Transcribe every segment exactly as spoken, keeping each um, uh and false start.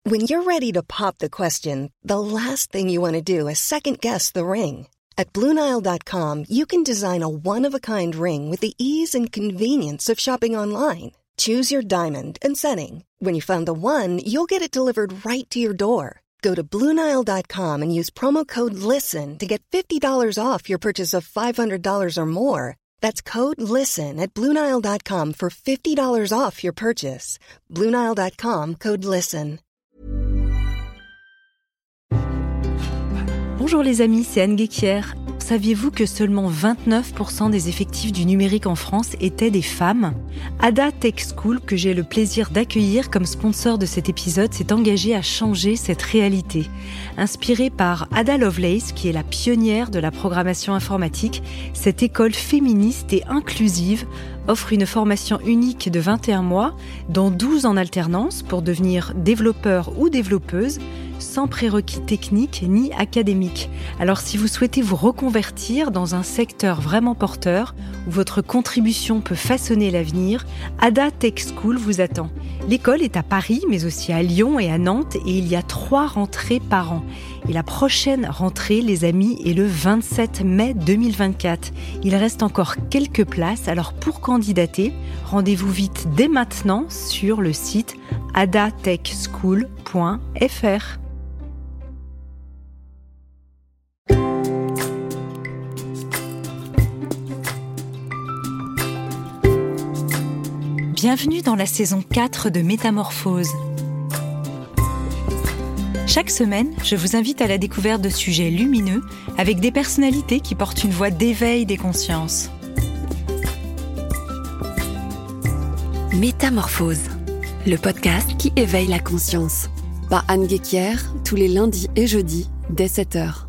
When you're ready to pop the question, the last thing you want to do is second-guess the ring. At Blue Nile dot com, you can design a one-of-a-kind ring with the ease and convenience of shopping online. Choose your diamond and setting. When you find the one, you'll get it delivered right to your door. Go to Blue Nile dot com and use promo code LISTEN to get fifty dollars off your purchase of five hundred dollars or more. That's code LISTEN at Blue Nile dot com for fifty dollars off your purchase. Blue Nile dot com, code LISTEN. Bonjour les amis, c'est Anne Guéquière. Saviez-vous que seulement vingt-neuf pour cent des effectifs du numérique en France étaient des femmes ? Ada Tech School, que j'ai le plaisir d'accueillir comme sponsor de cet épisode, s'est engagée à changer cette réalité. Inspirée par Ada Lovelace, qui est la pionnière de la programmation informatique, cette école féministe et inclusive offre une formation unique de vingt et un mois, dont douze en alternance pour devenir développeur ou développeuse, sans prérequis techniques ni académiques. Alors si vous souhaitez vous reconvertir dans un secteur vraiment porteur, où votre contribution peut façonner l'avenir, Ada Tech School vous attend. L'école est à Paris, mais aussi à Lyon et à Nantes, et il y a trois rentrées par an. Et la prochaine rentrée, les amis, est le vingt-sept mai deux mille vingt-quatre. Il reste encore quelques places, alors pour candidater, rendez-vous vite dès maintenant sur le site ada tech school point f r. Bienvenue dans la saison quatre de Métamorphose. Chaque semaine, je vous invite à la découverte de sujets lumineux avec des personnalités qui portent une voix d'éveil des consciences. Métamorphose, le podcast qui éveille la conscience. Par Anne Guéquière, tous les lundis et jeudis, dès sept heures.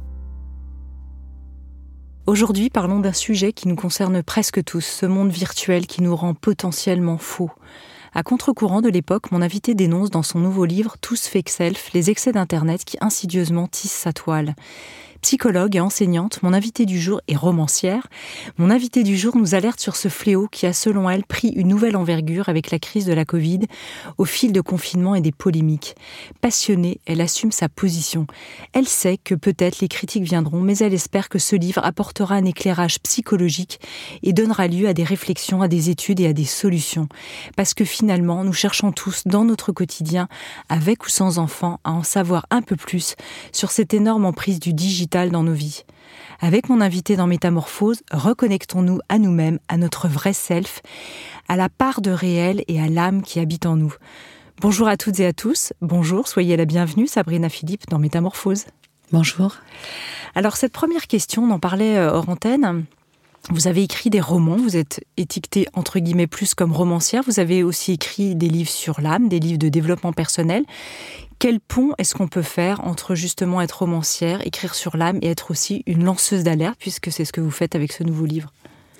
Aujourd'hui, parlons d'un sujet qui nous concerne presque tous, ce monde virtuel qui nous rend potentiellement faux. À contre-courant de l'époque, mon invité dénonce dans son nouveau livre « Tous Fake Self » les excès d'Internet qui insidieusement tissent sa toile. Psychologue et enseignante, mon invité du jour est romancière. Mon invité du jour nous alerte sur ce fléau qui a, selon elle, pris une nouvelle envergure avec la crise de la Covid, au fil de confinement et des polémiques. Passionnée, elle assume sa position. Elle sait que peut-être les critiques viendront, mais elle espère que ce livre apportera un éclairage psychologique et donnera lieu à des réflexions, à des études et à des solutions. Parce que finalement, nous cherchons tous, dans notre quotidien, avec ou sans enfants, à en savoir un peu plus sur cette énorme emprise du digital dans nos vies. Avec mon invité dans Métamorphose, reconnectons-nous à nous-mêmes, à notre vrai self, à la part de réel et à l'âme qui habite en nous. Bonjour à toutes et à tous. Bonjour, soyez la bienvenue, Sabrina Philippe dans Métamorphose. Bonjour. Alors cette première question, on en parlait hors antenne. Vous avez écrit des romans, vous êtes étiquetée entre guillemets plus comme romancière. Vous avez aussi écrit des livres sur l'âme, des livres de développement personnel. Quel pont est-ce qu'on peut faire entre justement être romancière, écrire sur l'âme et être aussi une lanceuse d'alerte, puisque c'est ce que vous faites avec ce nouveau livre ?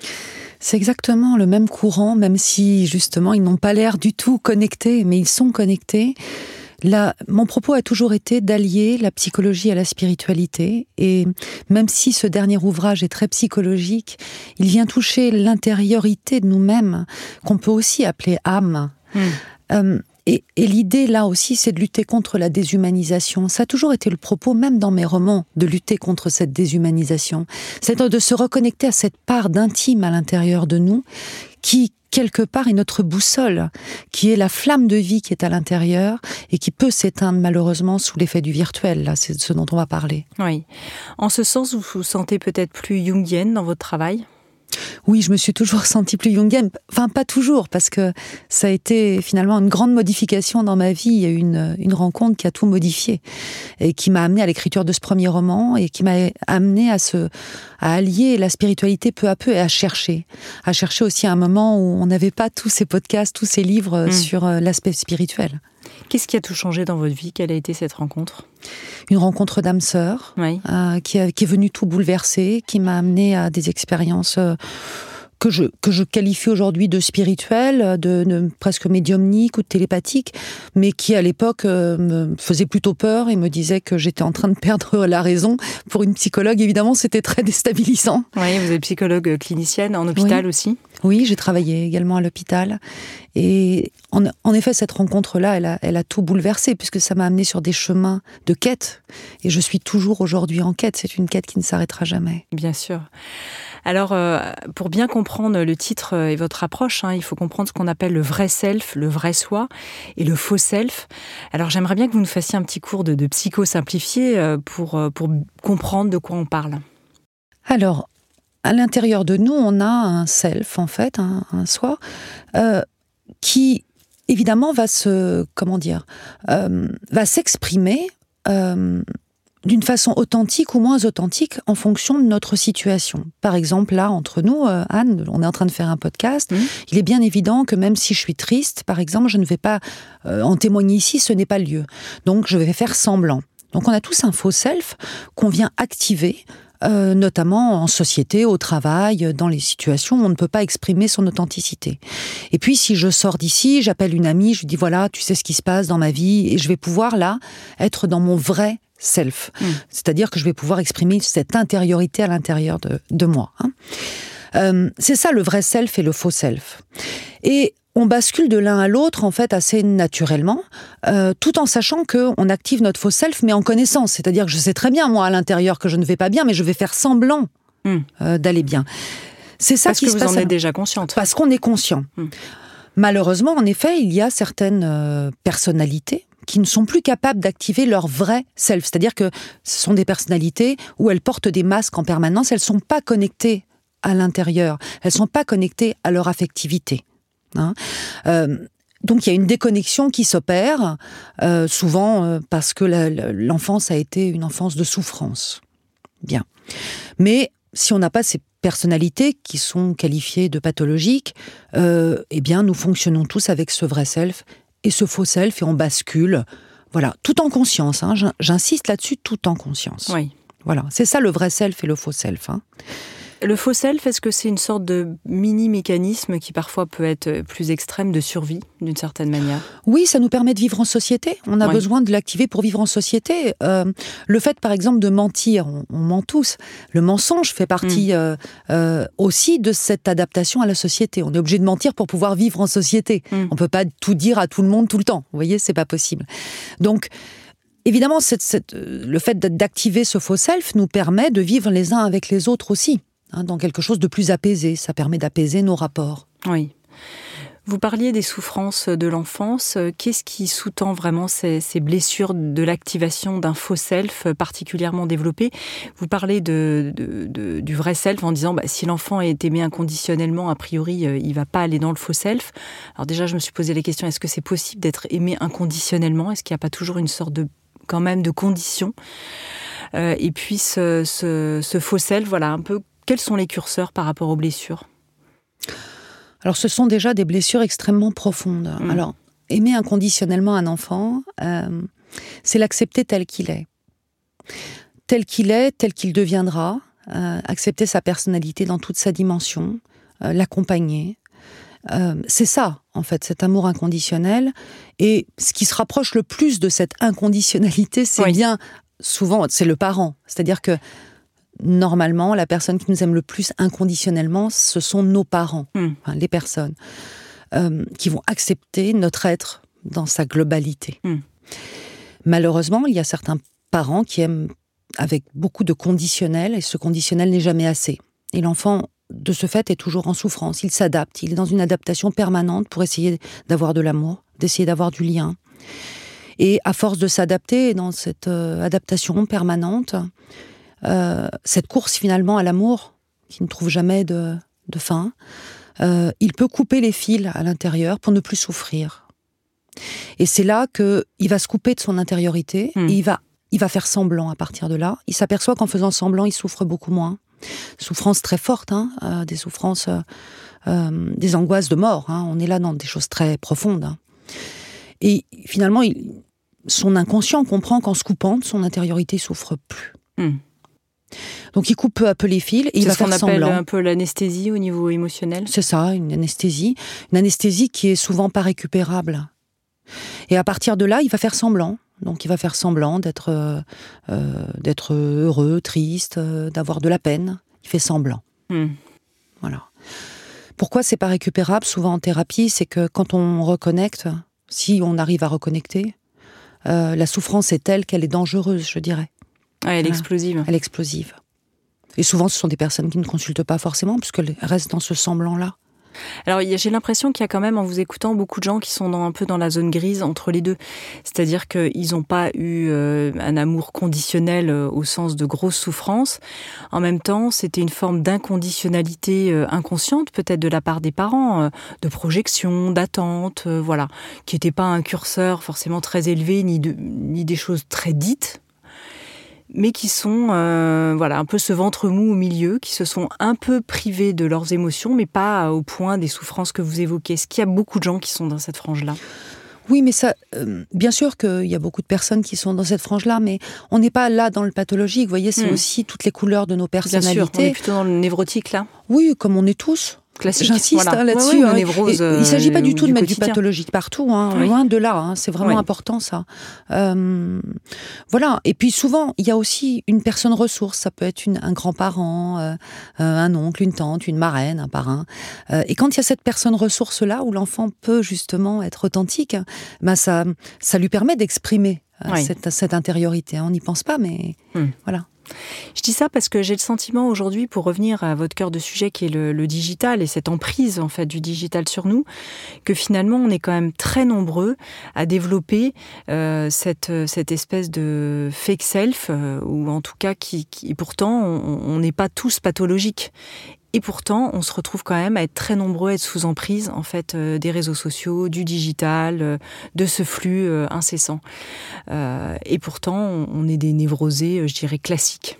C'est exactement le même courant, même si justement ils n'ont pas l'air du tout connectés, mais ils sont connectés. Là, mon propos a toujours été d'allier la psychologie à la spiritualité, et même si ce dernier ouvrage est très psychologique, il vient toucher l'intériorité de nous-mêmes, qu'on peut aussi appeler âme. Mmh. Euh, Et, et l'idée, là aussi, c'est de lutter contre la déshumanisation. Ça a toujours été le propos, même dans mes romans, de lutter contre cette déshumanisation. C'est de se reconnecter à cette part d'intime à l'intérieur de nous, qui, quelque part, est notre boussole, qui est la flamme de vie qui est à l'intérieur et qui peut s'éteindre, malheureusement, sous l'effet du virtuel. Là, c'est ce dont on va parler. Oui. En ce sens, vous vous sentez peut-être plus jungienne dans votre travail ? Oui, je me suis toujours sentie plus jungienne. Enfin, pas toujours, parce que ça a été finalement une grande modification dans ma vie. Il y a eu une, une rencontre qui a tout modifié et qui m'a amenée à l'écriture de ce premier roman et qui m'a amenée à, se, à allier la spiritualité peu à peu et à chercher. À chercher aussi à un moment où on n'avait pas tous ces podcasts, tous ces livres mmh. sur l'aspect spirituel. Qu'est-ce qui a tout changé dans votre vie ? Quelle a été cette rencontre ? Une rencontre d'âme sœur, oui. euh, qui, a, qui est venue tout bouleverser, qui m'a amenée à des expériences euh, que je, que je qualifie aujourd'hui de spirituel, de, de presque médiumnique ou de télépathique, mais qui à l'époque euh, me faisait plutôt peur et me disait que j'étais en train de perdre la raison. Pour une psychologue, évidemment, c'était très déstabilisant. Oui, vous êtes psychologue clinicienne en hôpital oui. aussi. Oui, j'ai travaillé également à l'hôpital. Et en, en effet, cette rencontre-là, elle a, elle a tout bouleversé, puisque ça m'a amené sur des chemins de quête. Et je suis toujours aujourd'hui en quête. C'est une quête qui ne s'arrêtera jamais. Bien sûr. Alors, euh, pour bien comprendre le titre et votre approche, hein, il faut comprendre ce qu'on appelle le vrai self, le vrai soi, et le faux self. Alors, j'aimerais bien que vous nous fassiez un petit cours de, de psycho simplifié euh, pour, pour comprendre de quoi on parle. Alors, à l'intérieur de nous, on a un self, en fait, un, un soi, euh, qui, évidemment, va se, comment dire, euh, va s'exprimer euh, d'une façon authentique ou moins authentique en fonction de notre situation. Par exemple, là, entre nous, euh, Anne, on est en train de faire un podcast. Mmh. Il est bien évident que même si je suis triste, par exemple, je ne vais pas euh, en témoigner ici, ce n'est pas le lieu. Donc, je vais faire semblant. Donc, on a tous un faux self qu'on vient activer, euh, notamment en société, au travail, dans les situations où on ne peut pas exprimer son authenticité. Et puis, si je sors d'ici, j'appelle une amie, je lui dis, voilà, tu sais ce qui se passe dans ma vie, et je vais pouvoir, là, être dans mon vrai self. Mmh. C'est-à-dire que je vais pouvoir exprimer cette intériorité à l'intérieur de, de moi. Hein. Euh, c'est ça le vrai self et le faux self. Et on bascule de l'un à l'autre, en fait, assez naturellement, euh, tout en sachant qu'on active notre faux self, mais en connaissance. C'est-à-dire que je sais très bien, moi, à l'intérieur, que je ne vais pas bien, mais je vais faire semblant mmh. euh, d'aller bien. C'est ça Parce qui que se vous passe en êtes déjà consciente. Parce qu'on est conscient. Mmh. Malheureusement, en effet, il y a certaines euh, personnalités qui ne sont plus capables d'activer leur vrai self. C'est-à-dire que ce sont des personnalités où elles portent des masques en permanence, elles ne sont pas connectées à l'intérieur, elles ne sont pas connectées à leur affectivité. Hein euh, donc il y a une déconnexion qui s'opère, euh, souvent euh, parce que la, la, l'enfance a été une enfance de souffrance. Bien. Mais si on n'a pas ces personnalités qui sont qualifiées de pathologiques, euh, eh bien nous fonctionnons tous avec ce vrai self et ce faux self, et on bascule, voilà, tout en conscience, hein, j'insiste là-dessus, tout en conscience. Oui. Voilà, c'est ça le vrai self et le faux self. Hein. Le faux self, est-ce que c'est une sorte de mini-mécanisme qui parfois peut être plus extrême de survie, d'une certaine manière ? Oui, ça nous permet de vivre en société. On a oui. besoin de l'activer pour vivre en société. Euh, le fait, par exemple, de mentir, on, on ment tous. Le mensonge fait partie mmh. euh, euh, aussi de cette adaptation à la société. On est obligé de mentir pour pouvoir vivre en société. Mmh. On ne peut pas tout dire à tout le monde tout le temps. Vous voyez, c'est pas possible. Donc, évidemment, cette, cette, le fait d'activer ce faux self nous permet de vivre les uns avec les autres aussi. Hein, dans quelque chose de plus apaisé. Ça permet d'apaiser nos rapports. Oui. Vous parliez des souffrances de l'enfance. Qu'est-ce qui sous-tend vraiment ces, ces blessures de l'activation d'un faux self particulièrement développé ? Vous parlez de, de, de, du vrai self en disant bah, si l'enfant est aimé inconditionnellement, a priori, il ne va pas aller dans le faux self. Alors déjà, je me suis posé la question, est-ce que c'est possible d'être aimé inconditionnellement ? Est-ce qu'il n'y a pas toujours une sorte de, quand même, de condition ? euh, Et puis, ce, ce, ce faux self, voilà, un peu... Quels sont les curseurs par rapport aux blessures ? Alors, ce sont déjà des blessures extrêmement profondes. Mmh. Alors, aimer inconditionnellement un enfant, euh, c'est l'accepter tel qu'il est. Tel qu'il est, tel qu'il deviendra, euh, accepter sa personnalité dans toute sa dimension, euh, l'accompagner. Euh, c'est ça, en fait, cet amour inconditionnel. Et ce qui se rapproche le plus de cette inconditionnalité, c'est oui. bien, souvent, c'est le parent. C'est-à-dire que normalement, la personne qui nous aime le plus inconditionnellement, ce sont nos parents, mmh. enfin, les personnes euh, qui vont accepter notre être dans sa globalité. Mmh. Malheureusement, il y a certains parents qui aiment avec beaucoup de conditionnel, et ce conditionnel n'est jamais assez. Et l'enfant, de ce fait, est toujours en souffrance. Il s'adapte, il est dans une adaptation permanente pour essayer d'avoir de l'amour, d'essayer d'avoir du lien. Et à force de s'adapter dans cette euh, adaptation permanente, Euh, cette course finalement à l'amour qui ne trouve jamais de, de fin, euh, il peut couper les fils à l'intérieur pour ne plus souffrir. Et c'est là qu'il va se couper de son intériorité mmh. et il va, il va faire semblant à partir de là. Il s'aperçoit qu'en faisant semblant, il souffre beaucoup moins. Souffrances très fortes, hein, euh, des souffrances, euh, euh, des angoisses de mort. Hein, on est là dans des choses très profondes. Hein. Et finalement, il, son inconscient comprend qu'en se coupant de son intériorité, il ne souffre plus. Mmh. Donc il coupe peu à peu les fils et c'est il va faire semblant. C'est ce qu'on appelle semblant. un peu l'anesthésie au niveau émotionnel. C'est ça, une anesthésie. Une anesthésie qui est souvent pas récupérable. Et à partir de là, il va faire semblant. Donc il va faire semblant d'être, euh, euh, d'être heureux, triste, euh, d'avoir de la peine. Il fait semblant. Mm. Voilà. Pourquoi c'est pas récupérable souvent en thérapie? C'est que quand on reconnecte, si on arrive à reconnecter, euh, la souffrance est telle qu'elle est dangereuse, je dirais. Ah, elle est voilà. explosive. Elle est explosive. Et souvent, ce sont des personnes qui ne consultent pas forcément, puisqu'elles restent dans ce semblant-là. Alors, j'ai l'impression qu'il y a quand même, en vous écoutant, beaucoup de gens qui sont dans, un peu dans la zone grise entre les deux. C'est-à-dire qu'ils n'ont pas eu euh, un amour conditionnel euh, au sens de grosse souffrance. En même temps, c'était une forme d'inconditionnalité euh, inconsciente, peut-être de la part des parents, euh, de projection, d'attente, euh, voilà, qui n'était pas un curseur forcément très élevé, ni, de, ni des choses très dites, mais qui sont euh, voilà, un peu ce ventre mou au milieu, qui se sont un peu privés de leurs émotions, mais pas au point des souffrances que vous évoquez. Est-ce qu'il y a beaucoup de gens qui sont dans cette frange-là ? Oui, mais ça, euh, bien sûr qu'il y a beaucoup de personnes qui sont dans cette frange-là, mais on n'est pas là dans le pathologique. Vous voyez, c'est mmh. aussi toutes les couleurs de nos personnalités. Bien sûr, on est plutôt dans le névrotique, là. Oui, comme on est tous. Classique. J'insiste voilà. hein, là-dessus. Ouais, ouais, hein. névrose, il ne s'agit pas du tout du de mettre quotidien. Du pathologique partout, hein, oui. Loin de là. Hein, c'est vraiment oui. important ça. Euh, voilà. Et puis souvent, il y a aussi une personne ressource. Ça peut être une, un grand-parent, euh, un oncle, une tante, une marraine, un parrain. Euh, et quand il y a cette personne ressource-là, où l'enfant peut justement être authentique, ben ça, ça lui permet d'exprimer euh, oui. cette, cette intériorité. On n'y pense pas, mais hum. voilà. Je dis ça parce que j'ai le sentiment aujourd'hui, pour revenir à votre cœur de sujet qui est le, le digital et cette emprise en fait du digital sur nous, que finalement on est quand même très nombreux à développer euh, cette, cette espèce de fake self, euh, ou en tout cas qui, qui pourtant on n'est pas tous pathologiques. Et pourtant, on se retrouve quand même à être très nombreux à être sous emprise en fait euh, des réseaux sociaux, du digital, euh, de ce flux euh, incessant. Euh, et pourtant, on, on est des névrosés, euh, je dirais, classiques.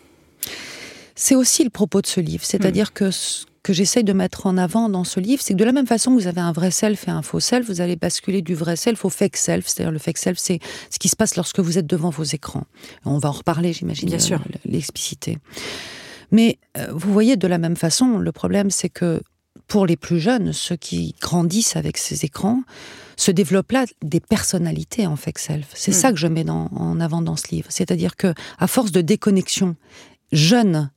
C'est aussi le propos de ce livre. C'est-à-dire mmh. que ce que j'essaye de mettre en avant dans ce livre, c'est que de la même façon que vous avez un vrai self et un faux self, vous allez basculer du vrai self au fake self. C'est-à-dire le fake self, c'est ce qui se passe lorsque vous êtes devant vos écrans. On va en reparler, j'imagine, Bien sûr. l'expliciter. Mais euh, vous voyez, de la même façon, le problème, c'est que pour les plus jeunes, ceux qui grandissent avec ces écrans, se développent là des personnalités en fake self. C'est mmh. ça que je mets dans, en avant dans ce livre. C'est-à-dire que, à force de déconnexion, jeunes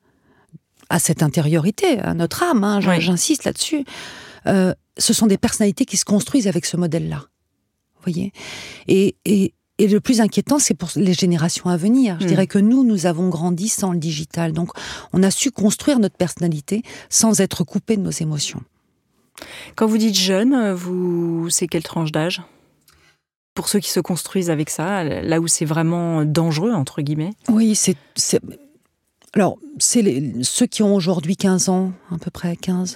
à cette intériorité, à notre âme, hein, oui. j'insiste là-dessus, euh, ce sont des personnalités qui se construisent avec ce modèle-là. Vous voyez ? Et, et Et le plus inquiétant, c'est pour les générations à venir. Je mmh. dirais que nous, nous avons grandi sans le digital. Donc, on a su construire notre personnalité sans être coupé de nos émotions. Quand vous dites jeune, vous, c'est quelle tranche d'âge ? Pour ceux qui se construisent avec ça, là où c'est vraiment dangereux, entre guillemets ? Oui, c'est... c'est... Alors, c'est les, ceux qui ont aujourd'hui quinze ans, à peu près quinze,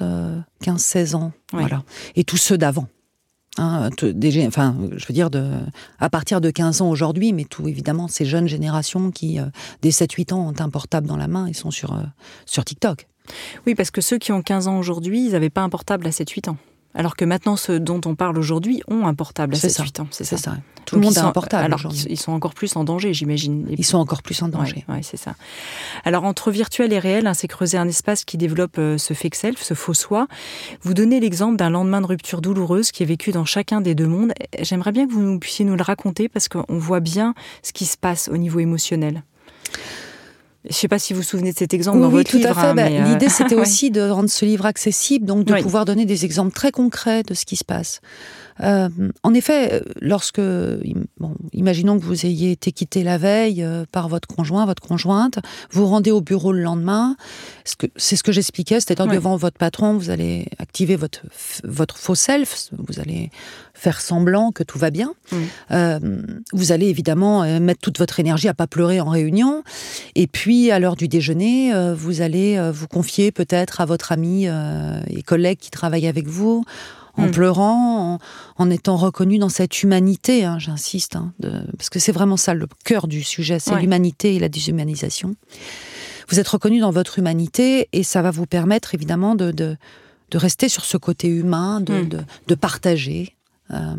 seize ans. Oui. Voilà. Et tous ceux d'avant. Hein, déjà, enfin, je veux dire, de, à partir de quinze ans aujourd'hui, mais tout évidemment, ces jeunes générations qui, euh, dès sept huit ans, ont un portable dans la main, ils sont sur, euh, sur TikTok. Oui, parce que ceux qui ont quinze ans aujourd'hui, ils n'avaient pas un portable à sept huit ans. Alors que maintenant, ceux dont on parle aujourd'hui ont un portable à sept huit ans. C'est, c'est ça. ça. Tout Donc le monde a un portable alors aujourd'hui. Ils sont encore plus en danger, j'imagine. Ils sont encore plus en danger. Oui, ouais, c'est ça. Alors, entre virtuel et réel, hein, c'est creuser un espace qui développe euh, ce fake self, ce faux soi. Vous donnez l'exemple d'un lendemain de rupture douloureuse qui est vécu dans chacun des deux mondes. J'aimerais bien que vous puissiez nous le raconter parce qu'on voit bien ce qui se passe au niveau émotionnel. Je ne sais pas si vous vous souvenez de cet exemple oui, dans oui, votre tout livre. À fait. Hein, bah, mais l'idée, euh... c'était ouais. aussi de rendre ce livre accessible, donc de oui. pouvoir donner des exemples très concrets de ce qui se passe. Euh, en effet, lorsque, bon, imaginons que vous ayez été quitté la veille euh, par votre conjoint, votre conjointe, vous rendez au bureau le lendemain, ce que, c'est ce que j'expliquais, c'est-à-dire ouais. devant votre patron, vous allez activer votre, votre faux self, vous allez faire semblant que tout va bien. Mmh. Euh, vous allez évidemment euh, mettre toute votre énergie à pas pleurer en réunion, et puis à l'heure du déjeuner, euh, vous allez euh, vous confier peut-être à votre ami euh, et collègue qui travaille avec vous, en mmh. pleurant, en, en étant reconnu dans cette humanité, hein, j'insiste, hein, de, parce que c'est vraiment ça le cœur du sujet, c'est ouais. l'humanité et la déshumanisation. Vous êtes reconnu dans votre humanité et ça va vous permettre évidemment de, de, de rester sur ce côté humain, de, mmh. de, de partager. Euh,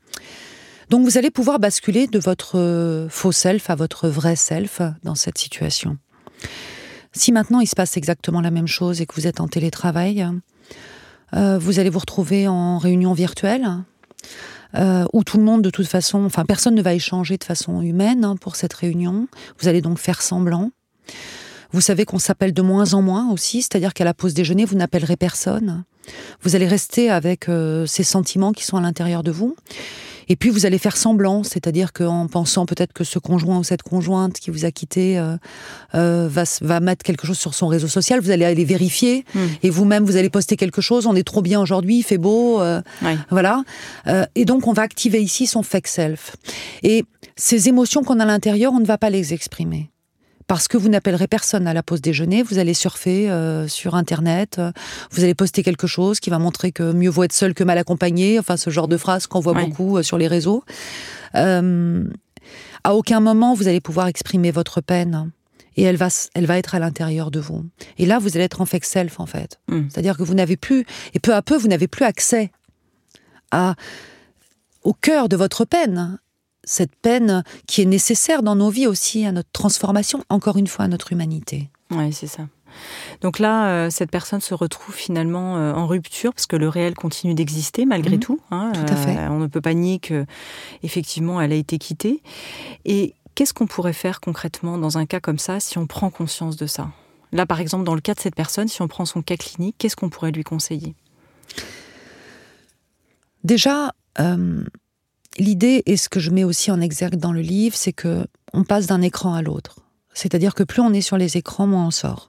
donc vous allez pouvoir basculer de votre faux self à votre vrai self dans cette situation. Si maintenant il se passe exactement la même chose et que vous êtes en télétravail, euh, vous allez vous retrouver en réunion virtuelle, euh, où tout le monde de toute façon, enfin personne ne va échanger de façon humaine hein, pour cette réunion. Vous allez donc faire semblant. Vous savez qu'on s'appelle de moins en moins aussi, c'est-à-dire qu'à la pause déjeuner, vous n'appellerez personne. Vous allez rester avec euh, ces sentiments qui sont à l'intérieur de vous. Et puis vous allez faire semblant, c'est-à-dire qu'en pensant peut-être que ce conjoint ou cette conjointe qui vous a quitté euh, euh, va, va mettre quelque chose sur son réseau social, vous allez aller vérifier, mmh. et vous-même vous allez poster quelque chose, on est trop bien aujourd'hui, il fait beau, euh, oui. voilà. Euh, et donc on va activer ici son fake self. Et ces émotions qu'on a à l'intérieur, on ne va pas les exprimer. Parce que vous n'appellerez personne à la pause déjeuner, vous allez surfer euh, sur Internet, euh, vous allez poster quelque chose qui va montrer que mieux vaut être seul que mal accompagné, enfin ce genre de phrase qu'on voit oui. beaucoup euh, sur les réseaux. Euh, à aucun moment vous allez pouvoir exprimer votre peine, et elle va, elle va être à l'intérieur de vous. Et là, vous allez être en fake self, en fait. Mm. C'est-à-dire que vous n'avez plus, et peu à peu, vous n'avez plus accès à, au cœur de votre peine. Cette peine qui est nécessaire dans nos vies aussi, à notre transformation, encore une fois, à notre humanité. Oui, c'est ça. Donc là, euh, cette personne se retrouve finalement euh, en rupture, parce que le réel continue d'exister malgré mmh, tout. Hein, tout à fait. Euh, on ne peut pas nier qu'effectivement, elle a été quittée. Et qu'est-ce qu'on pourrait faire concrètement dans un cas comme ça, si on prend conscience de ça ? Là, par exemple, dans le cas de cette personne, si on prend son cas clinique, qu'est-ce qu'on pourrait lui conseiller ? Déjà... Euh... L'idée, et ce que je mets aussi en exergue dans le livre, c'est que on passe d'un écran à l'autre. C'est-à-dire que plus on est sur les écrans, moins on sort.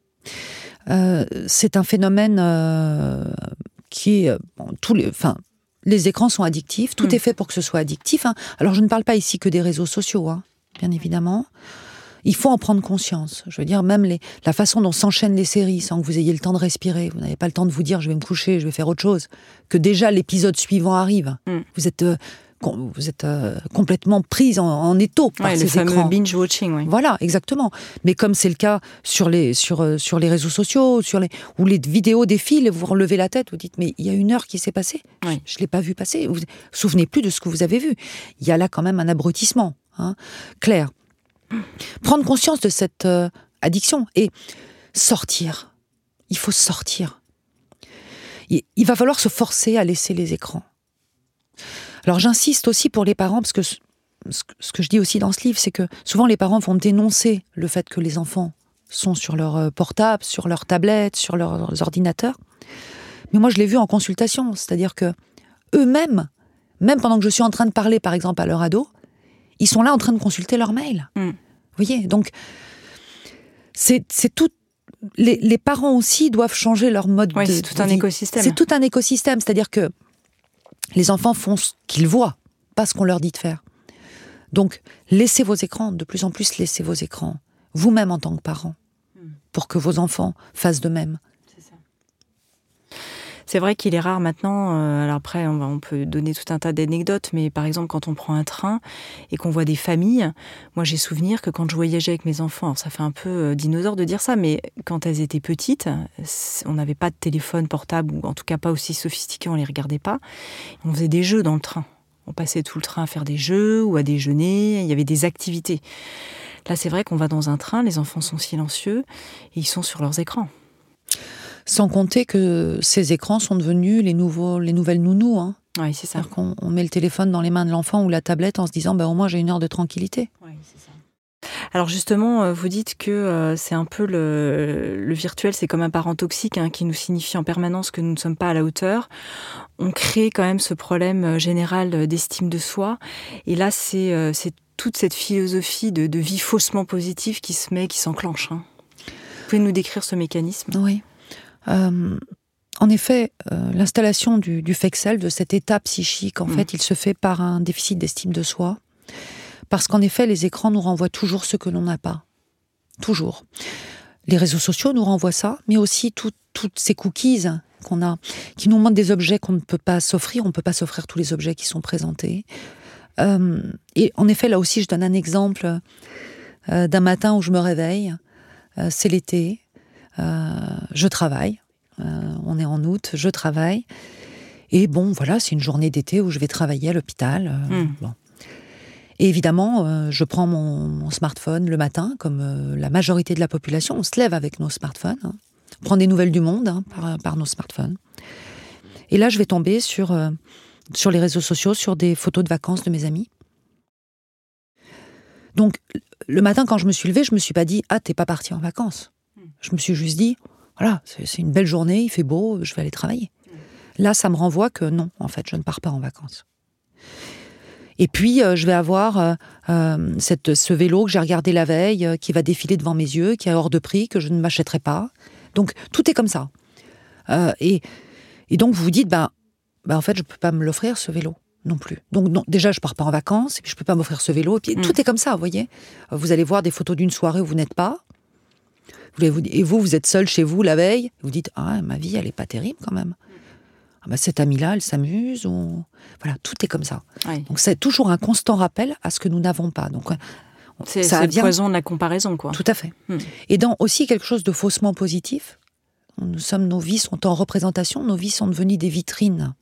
Euh, c'est un phénomène euh, qui est... Bon, tous les, enfin, les écrans sont addictifs, tout mmh. est fait pour que ce soit addictif. Hein. Alors je ne parle pas ici que des réseaux sociaux, hein, bien évidemment. Il faut en prendre conscience. Je veux dire, même les, la façon dont s'enchaînent les séries, sans que vous ayez le temps de respirer, vous n'avez pas le temps de vous dire « je vais me coucher, je vais faire autre chose », que déjà l'épisode suivant arrive. Mmh. Vous êtes... Euh, Vous êtes euh, complètement prise en, en étau par ouais, ces le écrans. fameux binge-watching, oui. Voilà, exactement. Mais comme c'est le cas sur les, sur, euh, sur les réseaux sociaux, sur les, où les vidéos défilent, vous relevez la tête, vous dites « mais il y a une heure qui s'est passée, oui. je ne l'ai pas vu passer ». Vous ne vous souvenez plus de ce que vous avez vu. Il y a là quand même un abrutissement, hein, clair. Prendre conscience de cette euh, addiction et sortir. Il faut sortir. Il, il va falloir se forcer à laisser les écrans. Alors j'insiste aussi pour les parents, parce que ce, ce que je dis aussi dans ce livre, c'est que souvent les parents vont dénoncer le fait que les enfants sont sur leur portable, sur leur tablette, sur leurs ordinateurs. Mais moi je l'ai vu en consultation, c'est-à-dire que eux-mêmes, même pendant que je suis en train de parler par exemple à leur ado, ils sont là en train de consulter leur mail. Mm. Vous voyez, donc c'est, c'est tout. Les, les parents aussi doivent changer leur mode oui, de, c'est tout de un vie. écosystème. C'est tout un écosystème, c'est-à-dire que les enfants font ce qu'ils voient, pas ce qu'on leur dit de faire. Donc, laissez vos écrans, de plus en plus laissez vos écrans, vous-même en tant que parent, pour que vos enfants fassent de même. C'est ça. C'est vrai qu'il est rare maintenant, euh, alors après on, va, on peut donner tout un tas d'anecdotes, mais par exemple quand on prend un train et qu'on voit des familles, moi j'ai souvenir que quand je voyageais avec mes enfants, alors ça fait un peu euh, dinosaure de dire ça, mais quand elles étaient petites, on n'avait pas de téléphone portable, ou en tout cas pas aussi sophistiqué, on les regardait pas, on faisait des jeux dans le train. On passait tout le train à faire des jeux ou à déjeuner, il y avait des activités. Là c'est vrai qu'on va dans un train, les enfants sont silencieux et ils sont sur leurs écrans. Sans compter que ces écrans sont devenus les, nouveaux, les nouvelles nounous. Hein. Oui, c'est ça. C'est-à-dire qu'on on met le téléphone dans les mains de l'enfant ou la tablette en se disant bah, « au moins j'ai une heure de tranquillité ». Oui, c'est ça. Alors justement, vous dites que euh, c'est un peu le, le virtuel, c'est comme un parent toxique hein, qui nous signifie en permanence que nous ne sommes pas à la hauteur. On crée quand même ce problème général d'estime de soi. Et là, c'est, euh, c'est toute cette philosophie de, de vie faussement positive qui se met, qui s'enclenche. Hein. Vous pouvez nous décrire ce mécanisme ? Oui. Euh, en effet, euh, l'installation du, du fake self, de cet état psychique, en mmh. fait, il se fait par un déficit d'estime de soi. Parce qu'en effet, les écrans nous renvoient toujours ce que l'on n'a pas. Toujours. Les réseaux sociaux nous renvoient ça, mais aussi tout, toutes ces cookies qu'on a, qui nous montrent des objets qu'on ne peut pas s'offrir. On ne peut pas s'offrir tous les objets qui sont présentés. Euh, et en effet, là aussi, je donne un exemple euh, d'un matin où je me réveille. Euh, c'est l'été. Euh, je travaille, euh, on est en août, je travaille, et bon, voilà, c'est une journée d'été où je vais travailler à l'hôpital. Euh, mmh. bon. Et évidemment, euh, je prends mon, mon smartphone le matin, comme euh, la majorité de la population. On se lève avec nos smartphones. Hein. On prend des nouvelles du monde hein, par, par nos smartphones. Et là, je vais tomber sur, euh, sur les réseaux sociaux, sur des photos de vacances de mes amis. Donc, le matin, quand je me suis levée, je me suis pas dit « Ah, t'es pas parti en vacances ». Je me suis juste dit « Voilà, c'est, c'est une belle journée, il fait beau, je vais aller travailler ». Là, ça me renvoie que non, en fait, je ne pars pas en vacances. Et puis, euh, je vais avoir euh, euh, cette, ce vélo que j'ai regardé la veille, euh, qui va défiler devant mes yeux, qui est hors de prix, que je ne m'achèterai pas. Donc, tout est comme ça. Euh, et, et donc, vous vous dites, ben, ben, en fait, je ne peux pas me l'offrir, ce vélo. Non plus. Donc non, déjà, je ne pars pas en vacances, et puis je ne peux pas m'offrir ce vélo. Et puis, mmh. tout est comme ça, vous voyez. Vous allez voir des photos d'une soirée où vous n'êtes pas. Et vous, vous êtes seul chez vous la veille. Vous dites, ah, ma vie, elle n'est pas terrible quand même. Ah bah, cette amie-là, elle s'amuse. Ou... Voilà, tout est comme ça. Oui. Donc c'est toujours un constant rappel à ce que nous n'avons pas. Donc, c'est ça c'est vient... le poison de la comparaison, quoi. Tout à fait. Mmh. Et dans aussi quelque chose de faussement positif, nous sommes, nos vies sont en représentation, nos vies sont devenues des vitrines.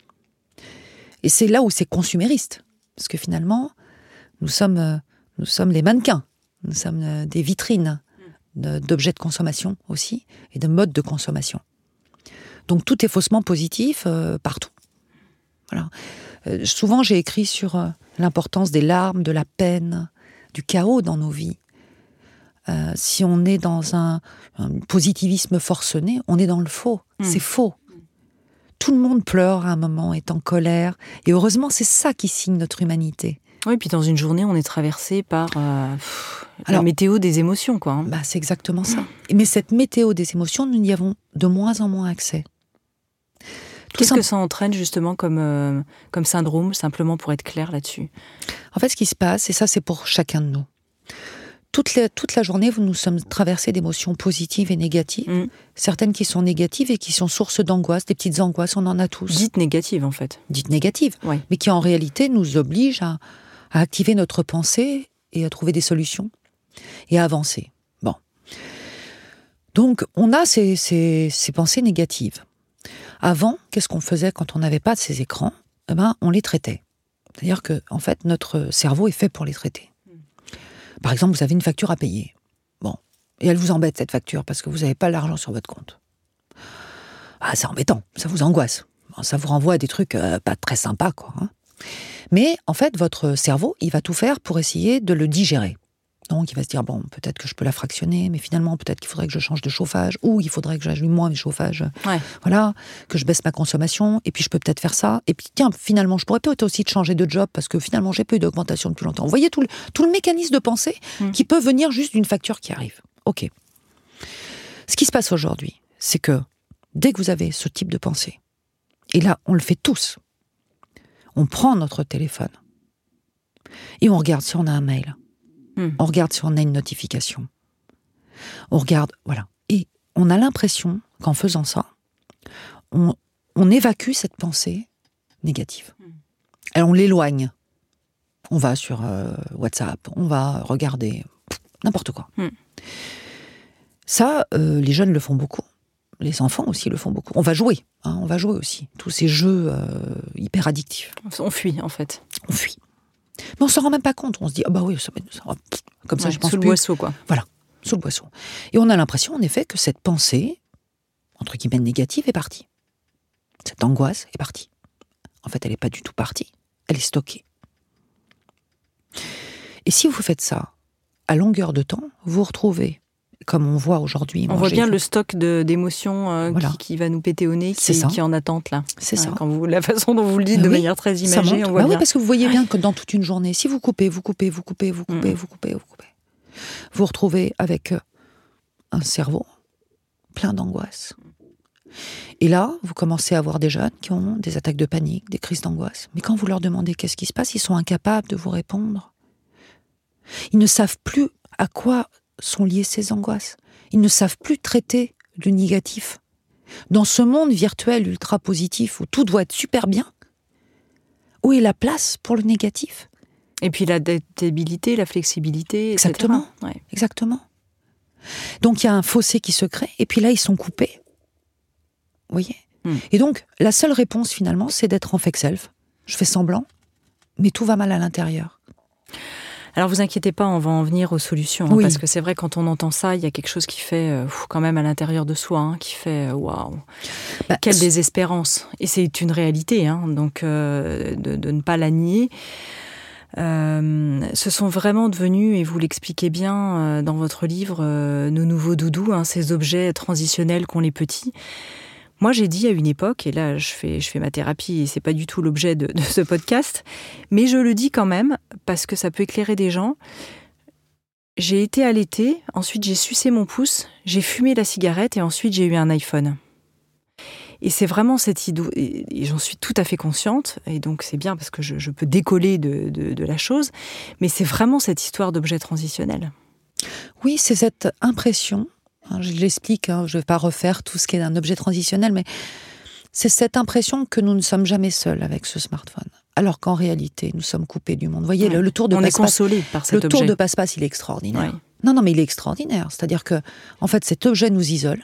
Et c'est là où c'est consumériste. Parce que finalement, nous sommes, euh, nous sommes les mannequins. Nous sommes euh, des vitrines de, d'objets de consommation aussi, et de modes de consommation. Donc tout est faussement positif euh, partout. Voilà. Euh, souvent, j'ai écrit sur euh, l'importance des larmes, de la peine, du chaos dans nos vies. Euh, si on est dans un, un positivisme forcené, on est dans le faux. Mmh. C'est faux. Tout le monde pleure à un moment, est en colère. Et heureusement, c'est ça qui signe notre humanité. Oui, puis dans une journée, on est traversé par euh, pff, Alors, la météo des émotions, quoi. Hein. Bah, c'est exactement ça. Mais cette météo des émotions, nous y avons de moins en moins accès. Qu'est-ce que ça entraîne justement comme, euh, comme syndrome, simplement pour être clair là-dessus ? En fait, ce qui se passe, et ça c'est pour chacun de nous, toute, les, toute la journée, nous sommes traversés d'émotions positives et négatives, mmh. certaines qui sont négatives et qui sont source d'angoisse, des petites angoisses, on en a tous. Dites négatives en fait. Dites négatives, oui. Mais qui en réalité nous obligent à, à activer notre pensée et à trouver des solutions et à avancer. Bon. Donc, on a ces, ces, ces pensées négatives. Avant, qu'est-ce qu'on faisait quand on n'avait pas de ces écrans ? Eh ben, on les traitait. C'est-à-dire que, en fait, notre cerveau est fait pour les traiter. Par exemple, vous avez une facture à payer. Bon. Et elle vous embête, cette facture, parce que vous n'avez pas l'argent sur votre compte. Ah, c'est embêtant. Ça vous angoisse. Bon, ça vous renvoie à des trucs euh, pas très sympas, quoi. Hein. Mais, en fait, votre cerveau, il va tout faire pour essayer de le digérer. Donc, il va se dire, bon, peut-être que je peux la fractionner, mais finalement, peut-être qu'il faudrait que je change de chauffage, ou il faudrait que j'ajoute moins mes chauffages. Ouais. Voilà, que je baisse ma consommation, et puis je peux peut-être faire ça. Et puis, tiens, finalement, je pourrais peut-être aussi changer de job, parce que finalement, j'ai pas eu d'augmentation depuis longtemps. Vous voyez tout le, tout le mécanisme de pensée mmh. qui peut venir juste d'une facture qui arrive. OK. Ce qui se passe aujourd'hui, c'est que dès que vous avez ce type de pensée, et là, on le fait tous, on prend notre téléphone, et on regarde si on a un mail. Mmh. On regarde si on a une notification. On regarde, voilà. Et on a l'impression qu'en faisant ça, on, on évacue cette pensée négative. Mmh. Et on l'éloigne. On va sur euh, WhatsApp, on va regarder pff, n'importe quoi. Mmh. Ça, euh, les jeunes le font beaucoup. Les enfants aussi le font beaucoup. On va jouer, hein, on va jouer aussi. Tous ces jeux euh, hyper addictifs. On fuit, en fait. On fuit. Mais on s'en rend même pas compte. On se dit, ah oh bah oui, ça, ça comme ça, ouais, je pense sous le plus. boisseau, quoi. Voilà, sous le boisseau. Et on a l'impression, en effet, que cette pensée, entre guillemets négative, est partie. Cette angoisse est partie. En fait, elle n'est pas du tout partie. Elle est stockée. Et si vous faites ça, à longueur de temps, vous vous retrouvez, comme on voit aujourd'hui. On voit bien le stock de, d'émotions euh, voilà. qui, qui va nous péter au nez, qui, qui est en attente, là. C'est ouais, ça. Quand vous, la façon dont vous le dites, de oui, manière très imagée, on voit bah bien. Oui, parce que vous voyez bien que dans toute une journée, si vous coupez, vous coupez, vous coupez, vous coupez, mmh. vous coupez, vous coupez, vous vous retrouvez avec un cerveau plein d'angoisse. Et là, vous commencez à avoir des jeunes qui ont des attaques de panique, des crises d'angoisse. Mais quand vous leur demandez qu'est-ce qui se passe, ils sont incapables de vous répondre. Ils ne savent plus à quoi sont liées ces angoisses. Ils ne savent plus traiter le négatif. Dans ce monde virtuel ultra positif où tout doit être super bien, où est la place pour le négatif ? Et puis l'adaptabilité, la flexibilité, exactement, et cetera. Ouais. Exactement. Donc il y a un fossé qui se crée, et puis là ils sont coupés. Vous voyez ? hmm. Et donc la seule réponse finalement, c'est d'être en fake self. Je fais semblant, mais tout va mal à l'intérieur. Alors vous inquiétez pas, on va en venir aux solutions, hein, Oui. parce que c'est vrai quand on entend ça, il y a quelque chose qui fait euh, quand même à l'intérieur de soi, hein, qui fait waouh, Bah, quelle c- désespérance. Et c'est une réalité, hein, donc euh, de, de ne pas la nier. Euh, ce sont vraiment devenus, et vous l'expliquez bien euh, dans votre livre, euh, nos nouveaux doudous, hein, ces objets transitionnels qu'ont les petits. Moi, j'ai dit à une époque, et là, je fais, je fais ma thérapie, et c'est pas du tout l'objet de, de ce podcast, mais je le dis quand même, parce que ça peut éclairer des gens. J'ai été allaitée, ensuite j'ai sucé mon pouce, j'ai fumé la cigarette, et ensuite j'ai eu un iPhone. Et c'est vraiment cette idée, et j'en suis tout à fait consciente, et donc c'est bien parce que je, je peux décoller de, de, de la chose, mais c'est vraiment cette histoire d'objet transitionnel. Oui, c'est cette impression, hein, je l'explique, hein, je ne vais pas refaire tout ce qui est un objet transitionnel, mais c'est cette impression que nous ne sommes jamais seuls avec ce smartphone, alors qu'en réalité, nous sommes coupés du monde. Vous voyez, Ouais. le, le tour de On est passe-passe, consolé par cet le objet. tour de passe-passe, il est extraordinaire. Ouais. Non, non, mais il est extraordinaire. C'est-à-dire que, en fait, cet objet nous isole.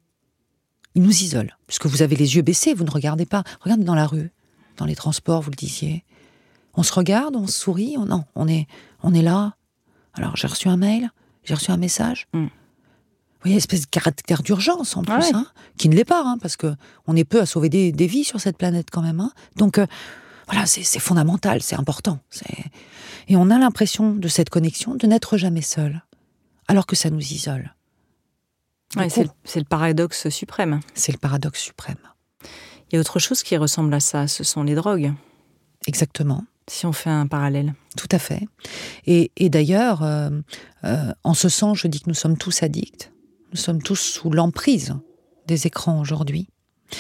Il nous isole, puisque vous avez les yeux baissés, vous ne regardez pas. Regardez dans la rue, dans les transports, vous le disiez. On se regarde, on se sourit, on, non, on est, on est là. Alors, j'ai reçu un mail, j'ai reçu un message. Mm. Vous voyez, une espèce de caractère d'urgence, en plus, Ah ouais. hein, qui ne l'est pas, hein, parce qu'on est peu à sauver des, des vies sur cette planète, quand même. Hein. Donc, euh, voilà, c'est, c'est fondamental, c'est important. C'est... Et on a l'impression de cette connexion, de n'être jamais seul, alors que ça nous isole. Ouais, c'est, le, c'est le paradoxe suprême. C'est le paradoxe suprême. Il y a autre chose qui ressemble à ça, ce sont les drogues. Exactement. Si on fait un parallèle. Tout à fait. Et, et d'ailleurs, euh, euh, en ce sens, je dis que nous sommes tous addicts. Nous sommes tous sous l'emprise des écrans aujourd'hui.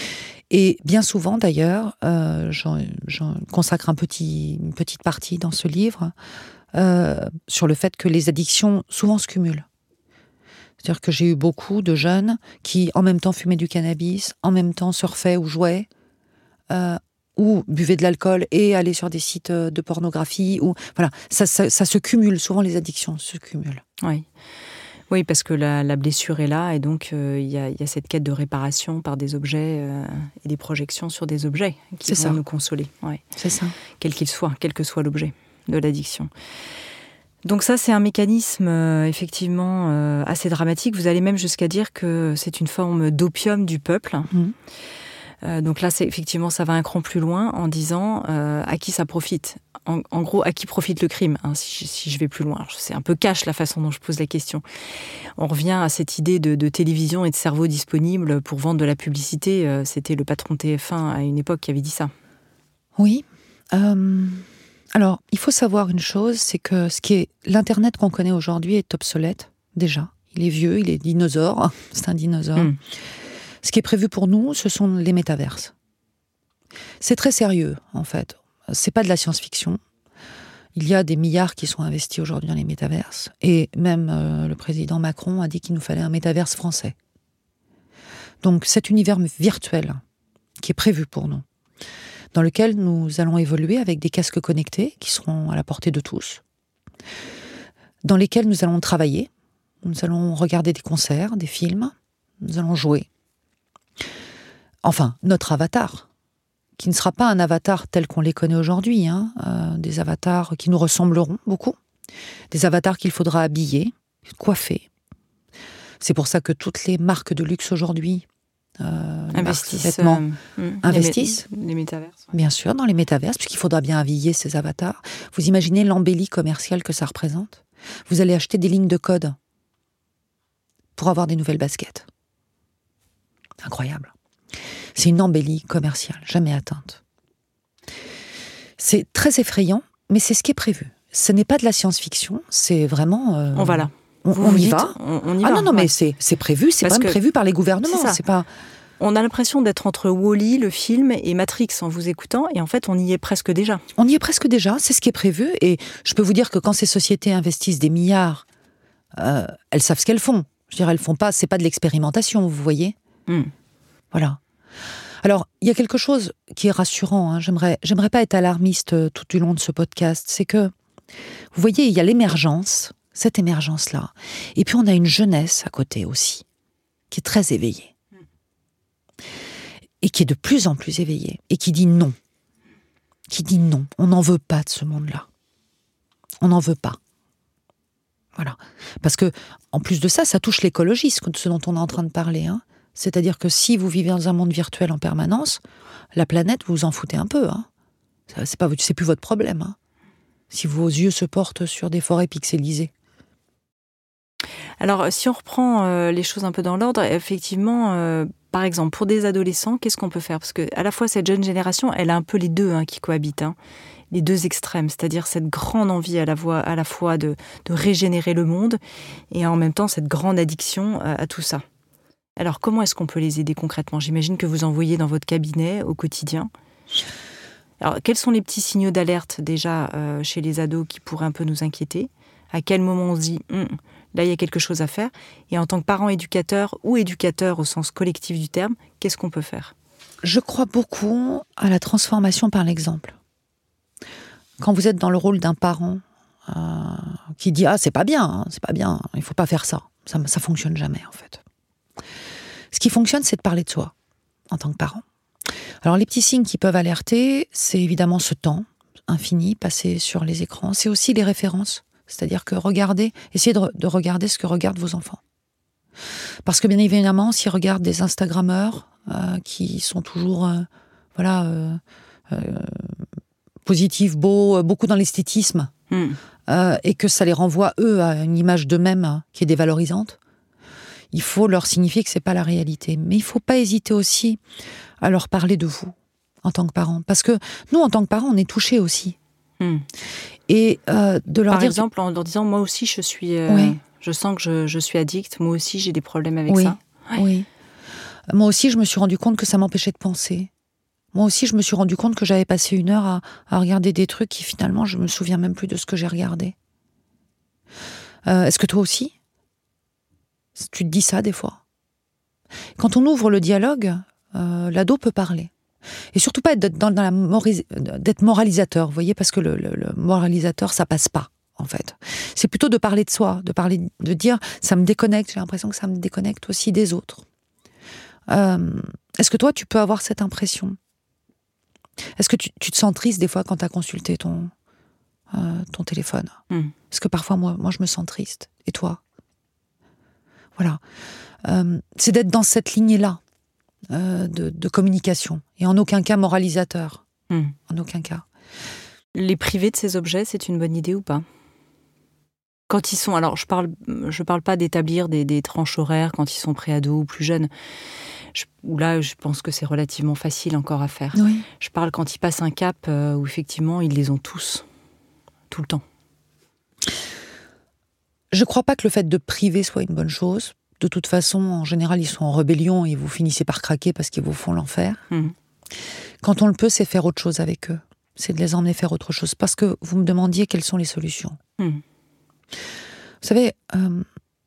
Et bien souvent, d'ailleurs, euh, j'en, j'en consacre un petit, une petite partie dans ce livre euh, sur le fait que les addictions souvent se cumulent. C'est-à-dire que j'ai eu beaucoup de jeunes qui, en même temps, fumaient du cannabis, en même temps surfaient ou jouaient, euh, ou buvaient de l'alcool et allaient sur des sites de pornographie. Ou voilà, ça, ça, ça se cumule. Souvent, les addictions se cumulent. Oui, oui, parce que la, la blessure est là, et donc il euh, y, y a cette quête de réparation par des objets euh, et des projections sur des objets qui C'est vont ça. nous consoler. Ouais. C'est ça. Quel qu'il soit, quel que soit l'objet de l'addiction. Donc ça, c'est un mécanisme euh, effectivement euh, assez dramatique. Vous allez même jusqu'à dire que c'est une forme d'opium du peuple. Mmh. Euh, donc là, c'est, effectivement, ça va un cran plus loin en disant euh, à qui ça profite. En, en gros, à qui profite le crime, hein, si, si je vais plus loin. Alors, c'est un peu cash la façon dont je pose la question. On revient à cette idée de, de télévision et de cerveau disponible pour vendre de la publicité. Euh, c'était le patron de T F un à une époque qui avait dit ça. Oui. Euh, alors, il faut savoir une chose, c'est que ce qui est l'Internet qu'on connaît aujourd'hui est obsolète, déjà. Il est vieux, il est dinosaure. C'est un dinosaure. Mmh. Ce qui est prévu pour nous, ce sont les métaverses. C'est très sérieux, en fait. C'est pas de la science-fiction. Il y a des milliards qui sont investis aujourd'hui dans les métaverses. Et même euh, le président Macron a dit qu'il nous fallait un métaverse français. Donc cet univers virtuel qui est prévu pour nous, dans lequel nous allons évoluer avec des casques connectés qui seront à la portée de tous, dans lesquels nous allons travailler, nous allons regarder des concerts, des films, nous allons jouer. Enfin, notre avatar, qui ne sera pas un avatar tel qu'on les connaît aujourd'hui, hein, euh, des avatars qui nous ressembleront beaucoup, des avatars qu'il faudra habiller, coiffer. C'est pour ça que toutes les marques de luxe aujourd'hui euh, investissent, vêtements, euh, investissent, les, mé- les métaverses. Ouais. bien sûr, dans les métaverses, puisqu'il faudra bien habiller ces avatars. Vous imaginez l'embellie commerciale que ça représente ? Vous allez acheter des lignes de code pour avoir des nouvelles baskets. Incroyable. C'est une embellie commerciale, jamais atteinte. C'est très effrayant, mais c'est ce qui est prévu. Ce n'est pas de la science-fiction, c'est vraiment... Euh, On va là. On, Vous on vous y dites, va. On, on y Ah va. non, non, ouais. mais c'est, c'est prévu, c'est Parce pas même que prévu par les gouvernements. c'est ça. C'est pas... On a l'impression d'être entre Wall-E, le film, et Matrix en vous écoutant, et en fait, on y est presque déjà. On y est presque déjà, c'est ce qui est prévu, et je peux vous dire que quand ces sociétés investissent des milliards, euh, elles savent ce qu'elles font. Je dirais, elles font pas, c'est pas de l'expérimentation, vous voyez. Mm. Voilà. Alors, il y a quelque chose qui est rassurant, hein. J'aimerais, j'aimerais pas être alarmiste euh, tout du long de ce podcast, c'est que, vous voyez, il y a l'émergence, cette émergence-là, et puis on a une jeunesse à côté aussi, qui est très éveillée. Et qui est de plus en plus éveillée, et qui dit non. Qui dit non, on n'en veut pas de ce monde-là. on n'en veut pas. Voilà. Parce que, en plus de ça, ça touche l'écologie, ce dont on est en train de parler. Hein. C'est-à-dire que si vous vivez dans un monde virtuel en permanence, la planète, vous vous en foutez un peu. Hein. Ça, c'est pas, c'est plus votre problème. Hein. Si vos yeux se portent sur des forêts pixelisées. Alors, si on reprend euh, les choses un peu dans l'ordre, effectivement, euh, par exemple, pour des adolescents, qu'est-ce qu'on peut faire ? Parce que à la fois, cette jeune génération, elle a un peu les deux hein, qui cohabitent, hein, les deux extrêmes, c'est-à-dire cette grande envie à la, voix, à la fois de, de régénérer le monde et en même temps cette grande addiction à, à tout ça. Alors, comment est-ce qu'on peut les aider concrètement ? J'imagine que vous en voyez dans votre cabinet au quotidien. Alors, quels sont les petits signaux d'alerte déjà euh, chez les ados qui pourraient un peu nous inquiéter ? À quel moment on se dit hm, là il y a quelque chose à faire ? Et en tant que parent éducateur ou éducateur au sens collectif du terme, qu'est-ce qu'on peut faire ? Je crois beaucoup à la transformation par l'exemple. Quand vous êtes dans le rôle d'un parent euh, qui dit ah c'est pas bien, hein, c'est pas bien, il faut pas faire ça, ça, ça fonctionne jamais en fait. Ce qui fonctionne, c'est de parler de soi en tant que parent. Alors les petits signes qui peuvent alerter, c'est évidemment ce temps infini passé sur les écrans, c'est aussi les références. C'est-à-dire que regardez, essayez de, de regarder ce que regardent vos enfants. Parce que bien évidemment, s'ils regardent des Instagrammeurs euh, qui sont toujours euh, voilà, euh, euh, positifs, beaux, beaucoup dans l'esthétisme, mm. euh, et que ça les renvoie, eux, à une image d'eux-mêmes hein, qui est dévalorisante, il faut leur signifier que c'est pas la réalité. Mais il faut pas hésiter aussi à leur parler de vous, en tant que parents. Parce que nous, en tant que parents, on est touchés aussi. Mm. Et euh, de leur Par dire... exemple, en leur disant, moi aussi, je suis, euh, oui. je sens que je, je suis addict, moi aussi, j'ai des problèmes avec oui. ça. Ouais. Oui. Moi aussi, je me suis rendu compte que ça m'empêchait de penser. Moi aussi, je me suis rendu compte que j'avais passé une heure à, à regarder des trucs qui, finalement, je me souviens même plus de ce que j'ai regardé. Euh, est-ce que toi aussi ? Tu te dis ça, des fois ? Quand on ouvre le dialogue, euh, l'ado peut parler. Et surtout pas être dans, dans la moris, d'être moralisateur, vous voyez, parce que le, le, le moralisateur, ça passe pas, en fait. C'est plutôt de parler de soi, de parler, de dire, ça me déconnecte, j'ai l'impression que ça me déconnecte aussi des autres. Euh, est-ce que toi, tu peux avoir cette impression ? Est-ce que tu, tu te sens triste des fois quand tu as consulté ton, euh, ton téléphone ? mmh. Parce que parfois, moi, moi, je me sens triste. Et toi ? Voilà. Euh, c'est d'être dans cette lignée-là. Euh, de, de communication, et en aucun cas moralisateur. Mmh. En aucun cas. Les priver de ces objets, c'est une bonne idée ou pas ? Quand ils sont... Alors, je parle, je parle pas d'établir des, des tranches horaires quand ils sont pré-ados ou plus jeunes. Je, où là, je pense que c'est relativement facile encore à faire. Oui. Je parle quand ils passent un cap euh, où, effectivement, ils les ont tous. Tout le temps. Je crois pas que le fait de priver soit une bonne chose. De toute façon, en général, ils sont en rébellion et vous finissez par craquer parce qu'ils vous font l'enfer. Mmh. Quand on le peut, c'est faire autre chose avec eux. C'est de les emmener faire autre chose. Parce que vous me demandiez quelles sont les solutions. Mmh. Vous savez, euh,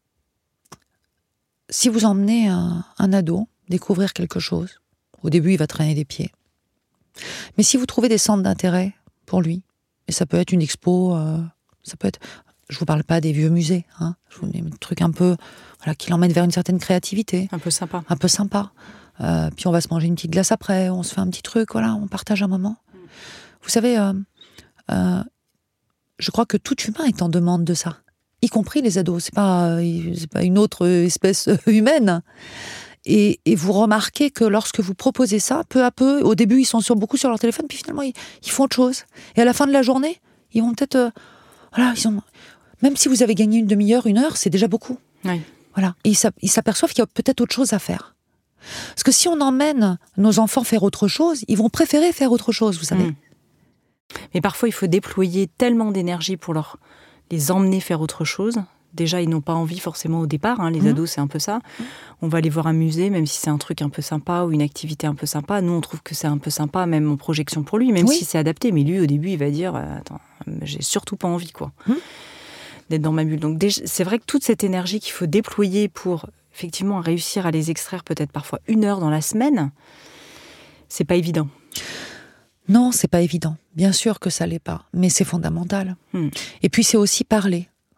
si vous emmenez un, un ado découvrir quelque chose, au début, il va traîner des pieds. Mais si vous trouvez des centres d'intérêt pour lui, et ça peut être une expo, euh, ça peut être... Je vous parle pas des vieux musées, hein. Je vous dis un truc un peu, voilà, qui l'emmène vers une certaine créativité. Un peu sympa. Un peu sympa. Euh, puis on va se manger une petite glace après, on se fait un petit truc, voilà, on partage un moment. Mm. Vous savez, euh, euh, je crois que tout humain est en demande de ça, y compris les ados. C'est pas, c'est pas une autre espèce humaine. Et, et vous remarquez que lorsque vous proposez ça, peu à peu, au début ils sont sur, beaucoup sur leur téléphone, puis finalement ils, ils font autre chose. Et à la fin de la journée, ils vont peut-être, euh, voilà, ils ont même si vous avez gagné une demi-heure, une heure, c'est déjà beaucoup. Oui. Voilà. Et ils s'aperçoivent qu'il y a peut-être autre chose à faire. Parce que si on emmène nos enfants faire autre chose, ils vont préférer faire autre chose, vous savez. Mmh. Mais parfois, il faut déployer tellement d'énergie pour leur, les emmener faire autre chose. Déjà, ils n'ont pas envie forcément au départ. Hein. Les mmh. ados, c'est un peu ça. Mmh. On va aller voir un musée, même si c'est un truc un peu sympa ou une activité un peu sympa. Nous, on trouve que c'est un peu sympa, même en projection pour lui, même oui. si c'est adapté. Mais lui, au début, il va dire « Attends, j'ai surtout pas envie, quoi. Mmh. » d'être dans ma bulle. Donc déjà, c'est vrai que toute cette énergie qu'il faut déployer pour effectivement réussir à les extraire peut-être parfois une heure dans la semaine, c'est pas évident. Non, c'est pas évident. Bien sûr que ça l'est pas, mais c'est fondamental. Hmm. Et puis c'est aussi parler.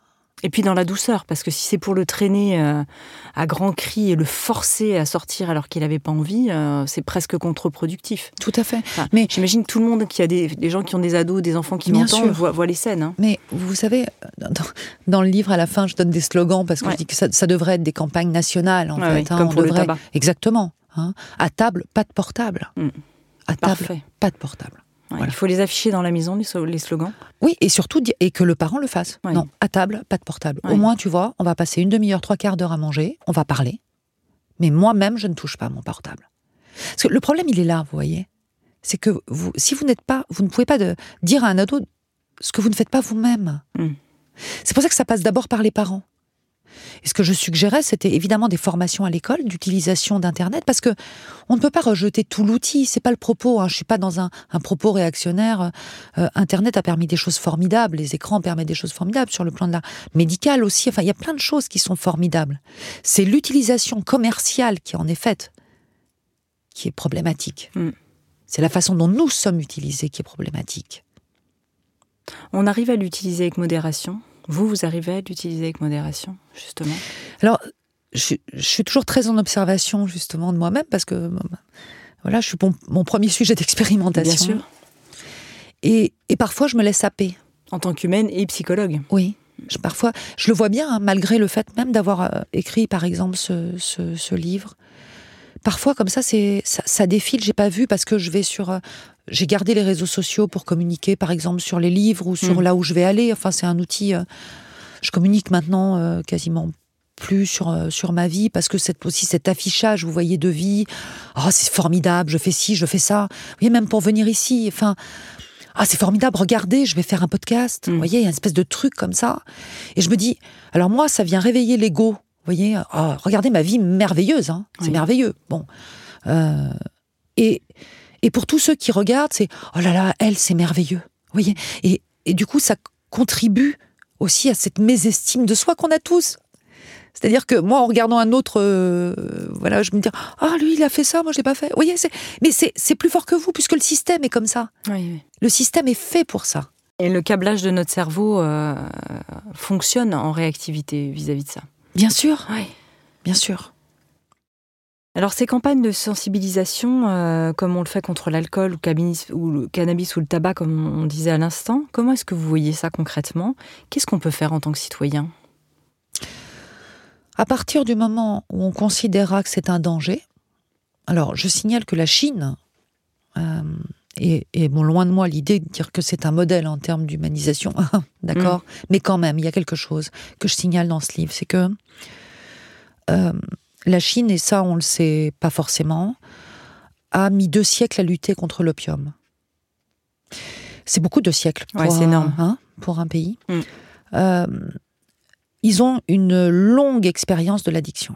Et puis dans la douceur, parce que si c'est pour le traîner euh, à grands cris et le forcer à sortir alors qu'il n'avait pas envie, euh, c'est presque contre-productif. Tout à fait. Enfin, mais j'imagine que tout le monde, qui a des, des gens qui ont des ados, des enfants qui m'entendent, voient, voient les scènes. Hein. Mais vous savez, dans, dans le livre, à la fin, je donne des slogans parce que ouais. je dis que ça, ça devrait être des campagnes nationales, en ouais, fait. Oui, hein, comme on pour devrait... le tabac. Exactement. Hein. À table, pas de portable. Mm. À table, Parfait. pas de portable. Ouais, voilà. Il faut les afficher dans la maison, les slogans. Oui, et surtout, et que le parent le fasse. Ouais. Non, à table, pas de portable. Ouais. Au moins, tu vois, on va passer une demi-heure, trois quarts d'heure à manger, on va parler, mais moi-même, je ne touche pas à mon portable. Parce que le problème, il est là, vous voyez. C'est que vous, si vous n'êtes pas, vous ne pouvez pas de, dire à un ado ce que vous ne faites pas vous-même. Mm. C'est pour ça que ça passe d'abord par les parents. Et ce que je suggérais, c'était évidemment des formations à l'école d'utilisation d'Internet, parce que on ne peut pas rejeter tout l'outil. C'est pas le propos. Hein. Je suis pas dans un, un propos réactionnaire. Euh, Internet a permis des choses formidables. Les écrans permettent des choses formidables sur le plan de la médicale aussi. Enfin, il y a plein de choses qui sont formidables. C'est l'utilisation commerciale qui en est faite qui est problématique. Mm. C'est la façon dont nous sommes utilisés qui est problématique. On arrive à l'utiliser avec modération. Vous, vous arrivez à l'utiliser avec modération, justement? Alors, je, je suis toujours très en observation, justement, de moi-même, parce que, voilà, je suis mon, mon premier sujet d'expérimentation. Bien sûr. Et, et parfois, je me laisse happer. En tant qu'humaine et psychologue. Oui. Je, parfois, je le vois bien, hein, malgré le fait même d'avoir euh, écrit, par exemple, ce, ce, ce livre. Parfois, comme ça, c'est, ça, ça défile, j'ai pas vu, parce que je vais sur... Euh, j'ai gardé les réseaux sociaux pour communiquer, par exemple, sur les livres ou sur mmh. là où je vais aller. Enfin, c'est un outil... Euh, je communique maintenant euh, quasiment plus sur, euh, sur ma vie, parce que c'est aussi cet affichage, vous voyez, de vie. Oh, c'est formidable, je fais ci, je fais ça. Vous voyez, même pour venir ici, enfin... Ah, c'est formidable, regardez, je vais faire un podcast. Mmh. Vous voyez, il y a une espèce de truc comme ça. Et je me dis... Alors moi, ça vient réveiller l'ego. Vous voyez, oh, regardez ma vie merveilleuse, hein. C'est oui. merveilleux. Bon. Euh, et... Et pour tous ceux qui regardent, c'est « Oh là là, elle, c'est merveilleux ». Vous voyez ? Et, et du coup, ça contribue aussi à cette mésestime de soi qu'on a tous. C'est-à-dire que moi, en regardant un autre, euh, voilà, je me dis « Ah, lui, il a fait ça, moi, je l'ai pas fait ». Vous voyez, c'est, mais c'est, c'est plus fort que vous, puisque le système est comme ça. Oui, oui. Le système est fait pour ça. Et le câblage de notre cerveau euh, fonctionne en réactivité vis-à-vis de ça. Bien sûr. Oui. Bien sûr. Alors ces campagnes de sensibilisation, euh, comme on le fait contre l'alcool ou, cabinis, ou le cannabis ou le tabac, comme on disait à l'instant, comment est-ce que vous voyez ça concrètement ? Qu'est-ce qu'on peut faire en tant que citoyen ? À partir du moment où on considérera que c'est un danger, alors je signale que la Chine, euh, et, et bon, loin de moi l'idée de dire que c'est un modèle en termes d'humanisation, d'accord, mmh. mais quand même, il y a quelque chose que je signale dans ce livre, c'est que euh, la Chine, et ça on le sait pas forcément, a mis deux siècles à lutter contre l'opium. C'est beaucoup de siècles pour, ouais, c'est énorme. Un, hein, pour un pays. Mm. Euh, ils ont une longue expérience de l'addiction.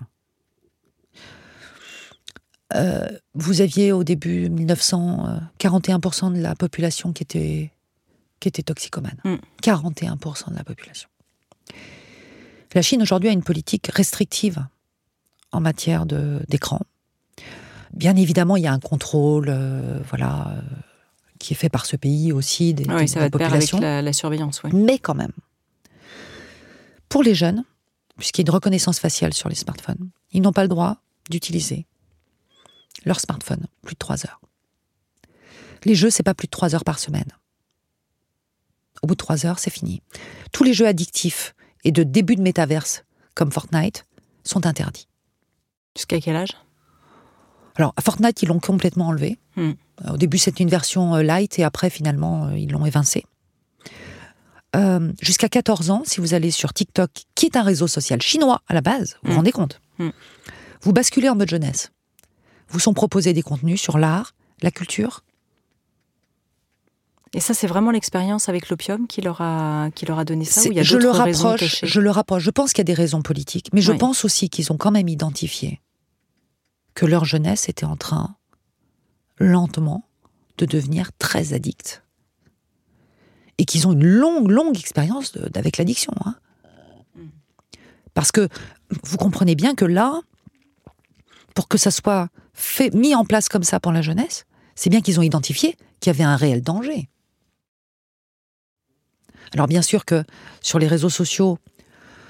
Euh, vous aviez au début mille neuf cents, euh, quarante et un pour cent de la population qui était, qui était toxicomane. Mm. quarante et un pour cent de la population. La Chine aujourd'hui a une politique restrictive en matière de, d'écran. Bien évidemment, il y a un contrôle, euh, voilà, euh, qui est fait par ce pays aussi des, oui, des, ça de la va de pair population. Avec la, la surveillance, oui. Mais quand même, pour les jeunes, puisqu'il y a une reconnaissance faciale sur les smartphones, ils n'ont pas le droit d'utiliser leur smartphone plus de trois heures. Les jeux, c'est pas plus de trois heures par semaine. Au bout de trois heures, c'est fini. Tous les jeux addictifs et de début de métaverse, comme Fortnite, sont interdits. Jusqu'à quel âge ? Alors, à Fortnite, ils l'ont complètement enlevé. Hmm. Au début, c'était une version light et après, finalement, ils l'ont évincé. Euh, jusqu'à quatorze ans, si vous allez sur TikTok, qui est un réseau social chinois à la base, vous vous hmm. rendez compte hmm. Vous basculez en mode jeunesse. Vous sont proposés des contenus sur l'art, la culture. Et ça, c'est vraiment l'expérience avec l'opium qui leur a, qui leur a donné ça, ou il y a je d'autres le raisons rapproche, cachées ? Je le rapproche. Je pense qu'il y a des raisons politiques, mais je oui. pense aussi qu'ils ont quand même identifié que leur jeunesse était en train, lentement, de devenir très addicte. Et qu'ils ont une longue, longue expérience de, avec l'addiction. Hein. Parce que vous comprenez bien que là, pour que ça soit fait, mis en place comme ça pour la jeunesse, c'est bien qu'ils ont identifié qu'il y avait un réel danger. Alors bien sûr que sur les réseaux sociaux,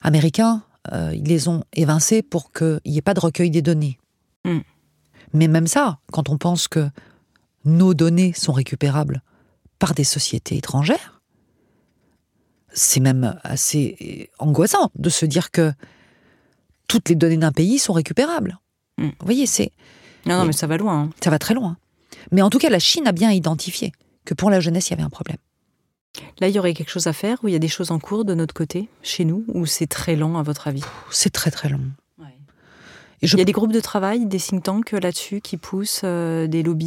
américains, euh, ils les ont évincés pour qu'il n'y ait pas de recueil des données. Mm. Mais même ça, quand on pense que nos données sont récupérables par des sociétés étrangères, c'est même assez angoissant de se dire que toutes les données d'un pays sont récupérables. Mm. Vous voyez, c'est... Non, non, mais ça va loin. Hein. Ça va très loin. Mais en tout cas, la Chine a bien identifié que pour la jeunesse, il y avait un problème. Là, il y aurait quelque chose à faire, ou il y a des choses en cours de notre côté, chez nous, ou c'est très lent à votre avis ? C'est très très long. Ouais. Et je... Il y a des groupes de travail, des think tanks là-dessus qui poussent, euh, des lobbies ?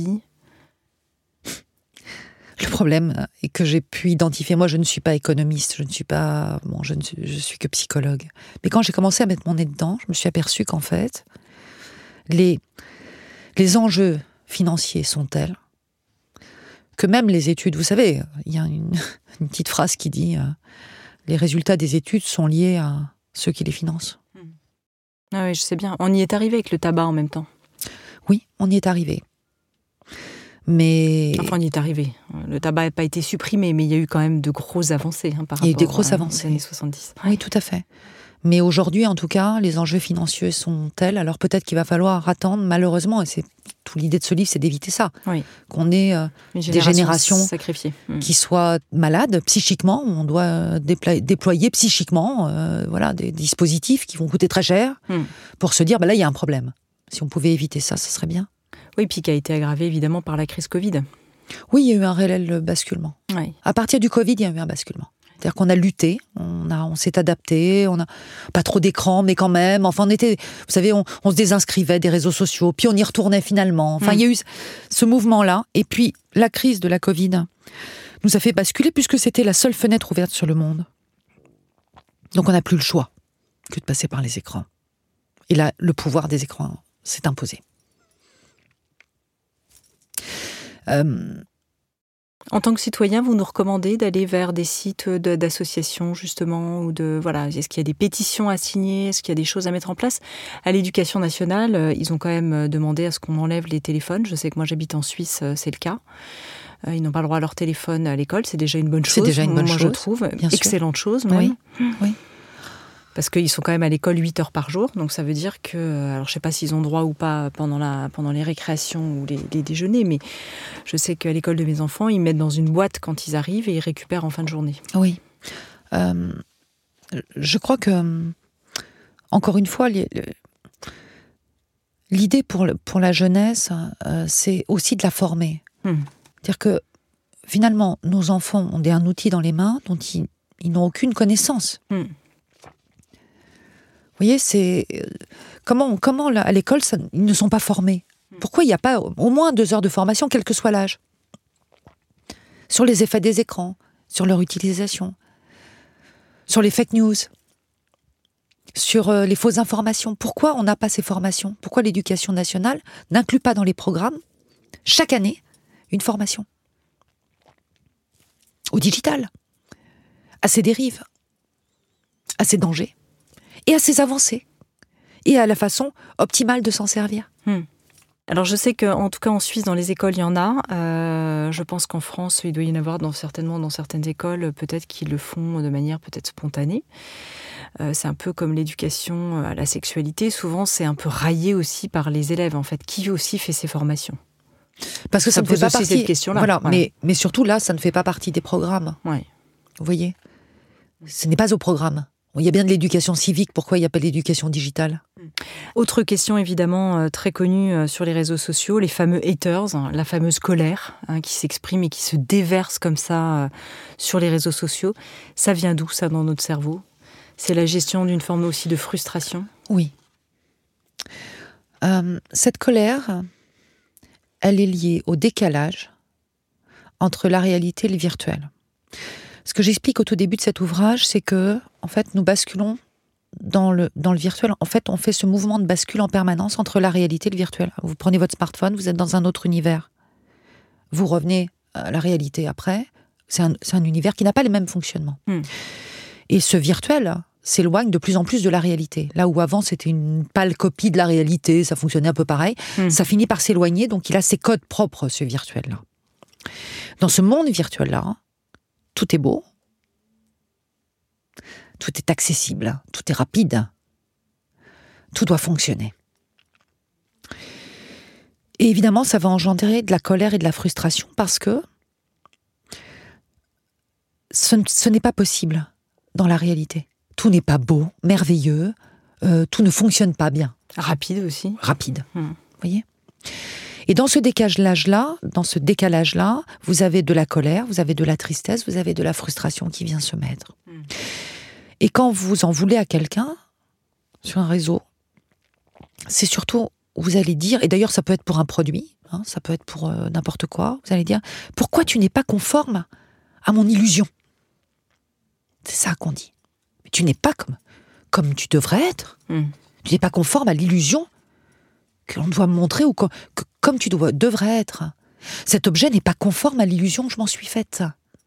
Le problème est que j'ai pu identifier, moi je ne suis pas économiste, je ne suis pas, bon, je ne suis, je suis que psychologue. Mais quand j'ai commencé à mettre mon nez dedans, je me suis aperçue qu'en fait, les, les enjeux financiers sont tels que même les études, vous savez, il y a une, une petite phrase qui dit euh, les résultats des études sont liés à ceux qui les financent. Ah oui, je sais bien. On y est arrivé avec le tabac en même temps. Oui, on y est arrivé. Mais... Enfin, on y est arrivé. Le tabac n'a pas été supprimé, mais il y a eu quand même de grosses avancées hein, par rapport il y a eu des grosses à, avancées. aux années soixante-dix. Oui, tout à fait. Mais aujourd'hui, en tout cas, les enjeux financiers sont tels, alors peut-être qu'il va falloir attendre, malheureusement, et c'est toute l'idée de ce livre, c'est d'éviter ça. Oui. Qu'on ait euh, génération des générations sacrifiées. qui mmh. soient malades psychiquement, on doit déployer, déployer psychiquement euh, voilà, des dispositifs qui vont coûter très cher mmh. pour se dire, bah là, il y a un problème. Si on pouvait éviter ça, ça serait bien. Oui, puis qui a été aggravé évidemment par la crise Covid. Oui, il y a eu un réel basculement. Oui. À partir du Covid, il y a eu un basculement. C'est-à-dire qu'on a lutté, on, a, on s'est adapté, on a pas trop d'écran, mais quand même. Enfin, on était, vous savez, on, on se désinscrivait des réseaux sociaux, puis on y retournait finalement. Enfin, mmh. il y a eu ce mouvement-là. Et puis, la crise de la Covid nous a fait basculer puisque c'était la seule fenêtre ouverte sur le monde. Donc, on n'a plus le choix que de passer par les écrans. Et là, le pouvoir des écrans s'est imposé. Euh... En tant que citoyen, vous nous recommandez d'aller vers des sites de, d'associations, justement, ou de, voilà, est-ce qu'il y a des pétitions à signer, est-ce qu'il y a des choses à mettre en place ? À l'Éducation nationale, ils ont quand même demandé à ce qu'on enlève les téléphones. Je sais que moi, j'habite en Suisse, c'est le cas. Ils n'ont pas le droit à leur téléphone à l'école, c'est déjà une bonne chose. C'est déjà une bonne moi, chose, je trouve. Bien Excellente sûr. chose, même. Oui, oui. Parce qu'ils sont quand même à l'école huit heures par jour, donc ça veut dire que, alors je ne sais pas s'ils ont droit ou pas pendant, la, pendant les récréations ou les, les déjeuners, mais je sais qu'à l'école de mes enfants, ils mettent dans une boîte quand ils arrivent et ils récupèrent en fin de journée. Oui. Euh, je crois que, encore une fois, l'idée pour, pour la jeunesse, euh, c'est aussi de la former. Hum. C'est-à-dire que, finalement, nos enfants ont un outil dans les mains dont ils, ils n'ont aucune connaissance. Hum. Vous voyez, c'est comment, comment à l'école, ça, ils ne sont pas formés. Pourquoi il n'y a pas au moins deux heures de formation, quel que soit l'âge, sur les effets des écrans, sur leur utilisation, sur les fake news, sur euh, les fausses informations. Pourquoi on n'a pas ces formations ? Pourquoi l'Éducation nationale n'inclut pas dans les programmes, chaque année, une formation au digital, à ses dérives, à ses dangers et à ses avancées, et à la façon optimale de s'en servir. Hmm. Alors je sais qu'en tout cas en Suisse, dans les écoles, il y en a. Euh, je pense qu'en France, il doit y en avoir dans, certainement dans certaines écoles, peut-être qu'ils le font de manière peut-être spontanée. Euh, c'est un peu comme l'éducation à la sexualité. Souvent, c'est un peu raillé aussi par les élèves, en fait, qui aussi fait ces formations. Parce que ça, ça ne fait pas partie cette question-là. Voilà, voilà. Mais, mais surtout là, ça ne fait pas partie des programmes. Ouais. Vous voyez ? Ce n'est pas au programme. Il y a bien de l'éducation civique, pourquoi il n'y a pas d'éducation digitale ? Autre question évidemment euh, très connue euh, sur les réseaux sociaux, les fameux haters, hein, la fameuse colère hein, qui s'exprime et qui se déverse comme ça euh, sur les réseaux sociaux. Ça vient d'où ça dans notre cerveau ? C'est la gestion d'une forme aussi de frustration ? Oui. Euh, cette colère, elle est liée au décalage entre la réalité et le virtuel. Ce que j'explique au tout début de cet ouvrage, c'est que, en fait, nous basculons dans le, dans le virtuel. En fait, on fait ce mouvement de bascule en permanence entre la réalité et le virtuel. Vous prenez votre smartphone, vous êtes dans un autre univers. Vous revenez à la réalité après. C'est un, c'est un univers qui n'a pas les mêmes fonctionnements. Mm. Et ce virtuel s'éloigne de plus en plus de la réalité. Là où avant, c'était une pâle copie de la réalité, ça fonctionnait un peu pareil, mm. ça finit par s'éloigner, donc il a ses codes propres, ce virtuel-là. Dans ce monde virtuel-là, tout est beau. tout est accessible, tout est rapide, tout doit fonctionner. Et évidemment, ça va engendrer de la colère et de la frustration parce que ce, ce n'est pas possible dans la réalité. Tout n'est pas beau, merveilleux, euh, tout ne fonctionne pas bien. Rapide aussi. Rapide, mmh. Vous voyez ? Et dans ce décalage-là, dans ce décalage-là, vous avez de la colère, vous avez de la tristesse, vous avez de la frustration qui vient se mettre. Mmh. Et quand vous en voulez à quelqu'un, sur un réseau, c'est surtout, vous allez dire, et d'ailleurs ça peut être pour un produit, hein, ça peut être pour euh, n'importe quoi, vous allez dire, pourquoi tu n'es pas conforme à mon illusion ? C'est ça qu'on dit. Mais tu n'es pas comme, comme tu devrais être. Mmh. Tu n'es pas conforme à l'illusion que l'on doit me montrer ou que, que, comme tu dois, devrais être. Cet objet n'est pas conforme à l'illusion que je m'en suis faite.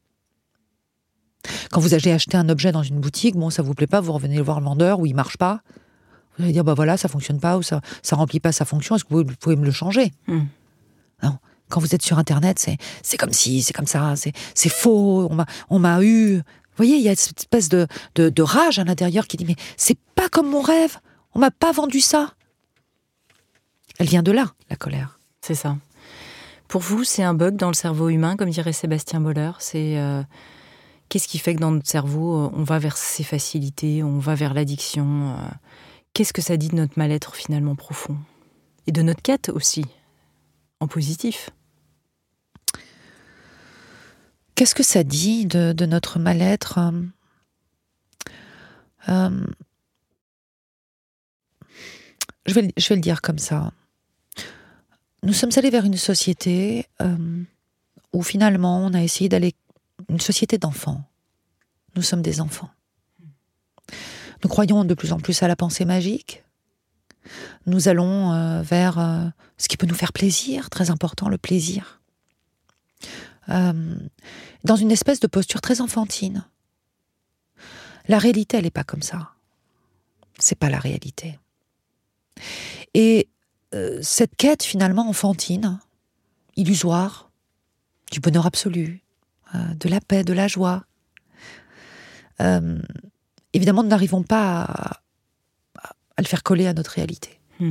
Quand vous allez acheter un objet dans une boutique, bon, ça vous plaît pas, vous revenez voir le vendeur ou il marche pas. Vous allez dire, bah voilà, ça fonctionne pas ou ça, ça remplit pas sa fonction. Est-ce que vous, vous pouvez me le changer ? Mmh. Non. Quand vous êtes sur Internet, c'est, c'est comme ci, c'est comme ça, c'est, c'est faux. On m'a, on m'a eu. Vous voyez, il y a cette espèce de, de, de rage à l'intérieur qui dit, mais c'est pas comme mon rêve. On m'a pas vendu ça. Elle vient de là, la colère. C'est ça. Pour vous, c'est un bug dans le cerveau humain, comme dirait Sébastien Boller. C'est euh, qu'est-ce qui fait que dans notre cerveau, on va vers ces facilités, on va vers l'addiction. euh, Qu'est-ce que ça dit de notre mal-être finalement profond ? Et de notre quête aussi, en positif. Qu'est-ce que ça dit de, de notre mal-être ? euh, je, vais, je vais le dire comme ça. Nous sommes allés vers une société euh, où finalement on a essayé d'aller... Une société d'enfants. Nous sommes des enfants. Nous croyons de plus en plus à la pensée magique. Nous allons euh, vers euh, ce qui peut nous faire plaisir, très important, le plaisir. Euh, dans une espèce de posture très enfantine. La réalité, elle n'est pas comme ça. C'est pas la réalité. Et euh, cette quête finalement enfantine, illusoire, du bonheur absolu, euh, de la paix, de la joie, euh, évidemment, nous n'arrivons pas à, à le faire coller à notre réalité. Hmm.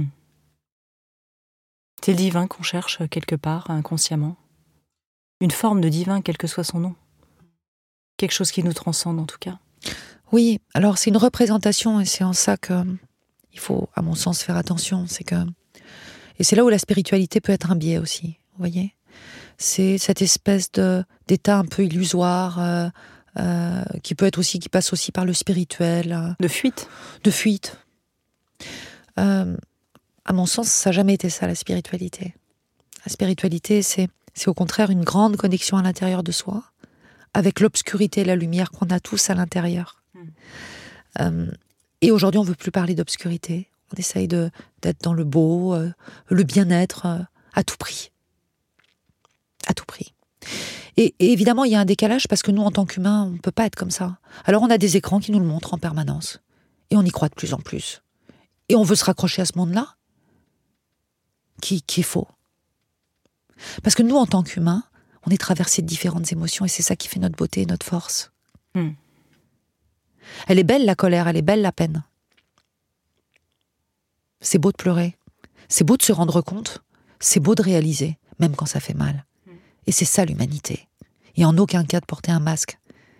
C'est le divin qu'on cherche quelque part, inconsciemment. Une forme de divin, quel que soit son nom. Quelque chose qui nous transcende, en tout cas. Oui, alors c'est une représentation, et c'est en ça que il faut, à mon sens, faire attention. C'est que, et c'est là où la spiritualité peut être un biais aussi, vous voyez ? C'est cette espèce de, d'état un peu illusoire, euh, euh, qui peut être aussi, qui passe aussi par le spirituel. Euh, de fuite. De fuite. Euh, à mon sens, ça n'a jamais été ça, la spiritualité. La spiritualité, c'est, c'est au contraire une grande connexion à l'intérieur de soi, avec l'obscurité et la lumière qu'on a tous à l'intérieur. Mmh. Euh, et aujourd'hui, on ne veut plus parler d'obscurité. On essaye de, d'être dans le beau, euh, le bien-être, euh, à tout prix. À tout prix. Et, et évidemment, il y a un décalage parce que nous, en tant qu'humains, on ne peut pas être comme ça. Alors, on a des écrans qui nous le montrent en permanence. Et on y croit de plus en plus. Et on veut se raccrocher à ce monde-là, qui, qui est faux. Parce que nous, en tant qu'humains, on est traversé de différentes émotions et c'est ça qui fait notre beauté et notre force. Mm. Elle est belle, la colère, elle est belle, la peine. C'est beau de pleurer. C'est beau de se rendre compte. C'est beau de réaliser, même quand ça fait mal. Mm. Et c'est ça, l'humanité. Et en aucun cas de porter un masque.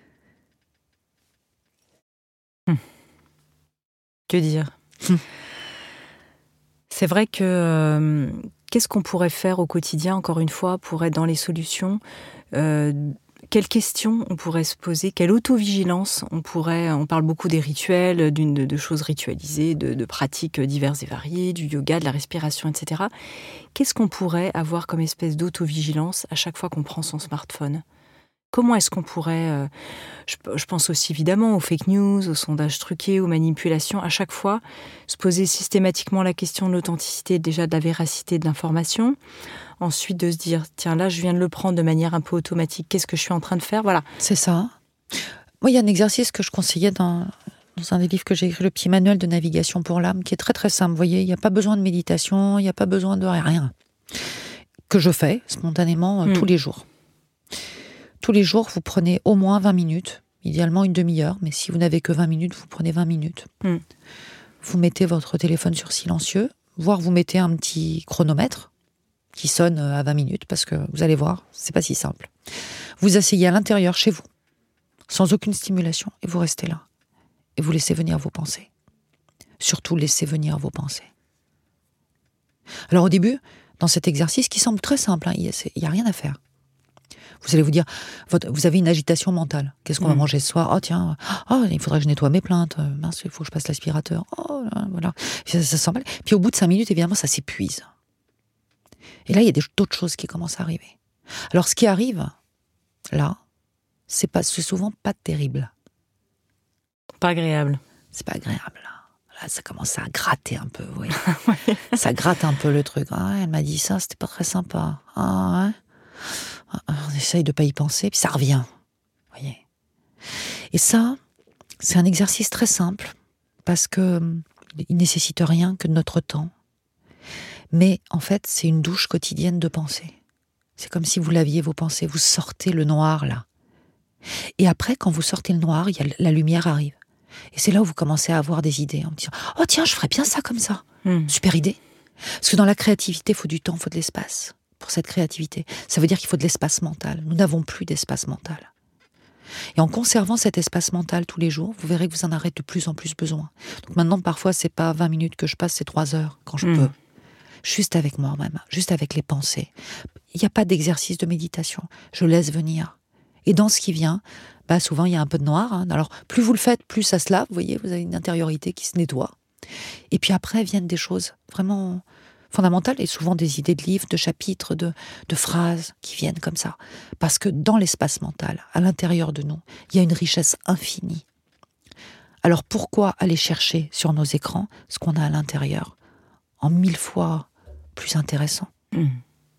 Mm. Que dire ? mm. C'est vrai que... Euh, qu'est-ce qu'on pourrait faire au quotidien, encore une fois, pour être dans les solutions ? euh, Quelles questions on pourrait se poser ? Quelle auto-vigilance on pourrait... On parle beaucoup des rituels, d'une, de, de choses ritualisées, de, de pratiques diverses et variées, du yoga, de la respiration, et cetera. Qu'est-ce qu'on pourrait avoir comme espèce d'auto-vigilance à chaque fois qu'on prend son smartphone ? Comment est-ce qu'on pourrait... Euh, je, je pense aussi évidemment aux fake news, aux sondages truqués, aux manipulations. À chaque fois, se poser systématiquement la question de l'authenticité, déjà de la véracité de l'information. Ensuite, de se dire, tiens, là, je viens de le prendre de manière un peu automatique. Qu'est-ce que je suis en train de faire ? Voilà. C'est ça. Moi, il y a un exercice que je conseillais dans, dans un des livres que j'ai écrit, le petit manuel de navigation pour l'âme, qui est très très simple. Vous voyez, il n'y a pas besoin de méditation, il n'y a pas besoin de rien. Que je fais spontanément euh, mmh. tous les jours. Tous les jours, vous prenez au moins vingt minutes. idéalement une demi-heure, mais si vous n'avez que vingt minutes, vous prenez vingt minutes. Mm. Vous mettez votre téléphone sur silencieux, voire vous mettez un petit chronomètre qui sonne à vingt minutes, parce que vous allez voir, c'est pas si simple. Vous asseyez à l'intérieur chez vous, sans aucune stimulation, et vous restez là. Et vous laissez venir vos pensées. Surtout, laissez venir vos pensées. Alors au début, dans cet exercice qui semble très simple, hein, il n'y a, a rien à faire. Vous allez vous dire, votre, vous avez une agitation mentale. Qu'est-ce qu'on mmh. va manger ce soir ? Oh tiens, oh, il faudrait que je nettoie mes plaintes. Mince, il faut que je passe l'aspirateur. Oh, là, voilà. Ça, ça s'emballe. Puis au bout de cinq minutes, évidemment, ça s'épuise. Et là, il y a des, d'autres choses qui commencent à arriver. Alors, ce qui arrive, là, c'est, pas, c'est souvent pas terrible. Pas agréable. C'est pas agréable, là. Là, ça commence à gratter un peu, vous voyez. Ouais. Ça gratte un peu le truc. Ah, elle m'a dit ça, c'était pas très sympa. Ah, ouais. On essaye de pas y penser, puis ça revient. Vous voyez. Et ça, c'est un exercice très simple, parce que il nécessite rien que de notre temps. Mais en fait, c'est une douche quotidienne de pensée. C'est comme si vous laviez vos pensées. Vous sortez le noir, là. Et après, quand vous sortez le noir, il y a, la lumière arrive. Et c'est là où vous commencez à avoir des idées, en me disant « Oh tiens, je ferais bien ça comme ça. Mmh. Super idée. » Parce que dans la créativité, il faut du temps, il faut de l'espace. Pour cette créativité, ça veut dire qu'il faut de l'espace mental. Nous n'avons plus d'espace mental. Et en conservant cet espace mental tous les jours, vous verrez que vous en aurez de plus en plus besoin. Donc maintenant, parfois, c'est pas vingt minutes que je passe, c'est trois heures quand je mmh. peux. Juste avec moi-même, juste avec les pensées. Il n'y a pas d'exercice de méditation. Je laisse venir. Et dans ce qui vient, bah souvent il y a un peu de noir. Hein. Alors plus vous le faites, plus ça se lave. Vous voyez, vous avez une intériorité qui se nettoie. Et puis après viennent des choses vraiment fondamentales et souvent des idées de livres, de chapitres, de, de phrases qui viennent comme ça. Parce que dans l'espace mental, à l'intérieur de nous, il y a une richesse infinie. Alors pourquoi aller chercher sur nos écrans ce qu'on a à l'intérieur en mille fois plus intéressant. Mmh.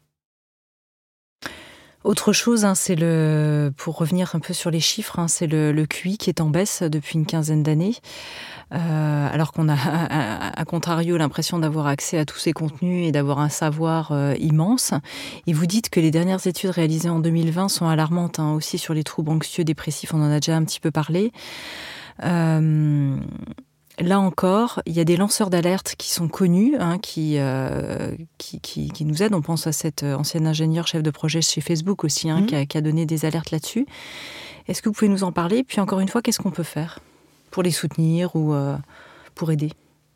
Autre chose, hein, c'est le, pour revenir un peu sur les chiffres, hein, c'est le, le Q I qui est en baisse depuis une quinzaine d'années, euh, alors qu'on a, à, à contrario, l'impression d'avoir accès à tous ces contenus et d'avoir un savoir euh, immense. Et vous dites que les dernières études réalisées en deux mille vingt sont alarmantes, hein, aussi sur les troubles anxieux, dépressifs, on en a déjà un petit peu parlé. Euh, Là encore, il y a des lanceurs d'alerte qui sont connus, hein, qui, euh, qui, qui, qui nous aident. On pense à cette ancienne ingénieure chef de projet chez Facebook aussi, hein, mmh. qui, a, qui a donné des alertes là-dessus. Est-ce que vous pouvez nous en parler ? Puis encore une fois, qu'est-ce qu'on peut faire pour les soutenir ou euh, pour aider ?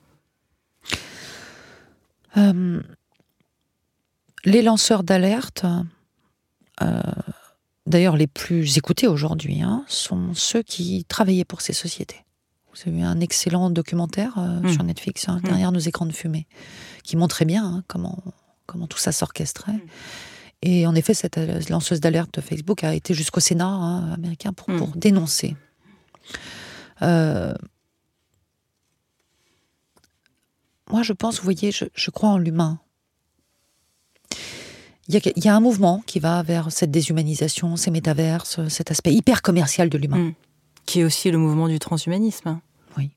euh, Les lanceurs d'alerte, euh, d'ailleurs les plus écoutés aujourd'hui, hein, sont ceux qui travaillaient pour ces sociétés. Vous avez eu un excellent documentaire euh, mmh. sur Netflix, hein, derrière mmh. nos écrans de fumée, qui montrait bien hein, comment, comment tout ça s'orchestrait. Mmh. Et en effet, cette lanceuse d'alerte de Facebook a été jusqu'au Sénat hein, américain pour, mmh. pour dénoncer. Euh, moi, je pense, vous voyez, je, je crois en l'humain. Il y, a, il y a un mouvement qui va vers cette déshumanisation, ces métaverses, cet aspect hyper commercial de l'humain. Mmh. Qui est aussi le mouvement du transhumanisme. Oui.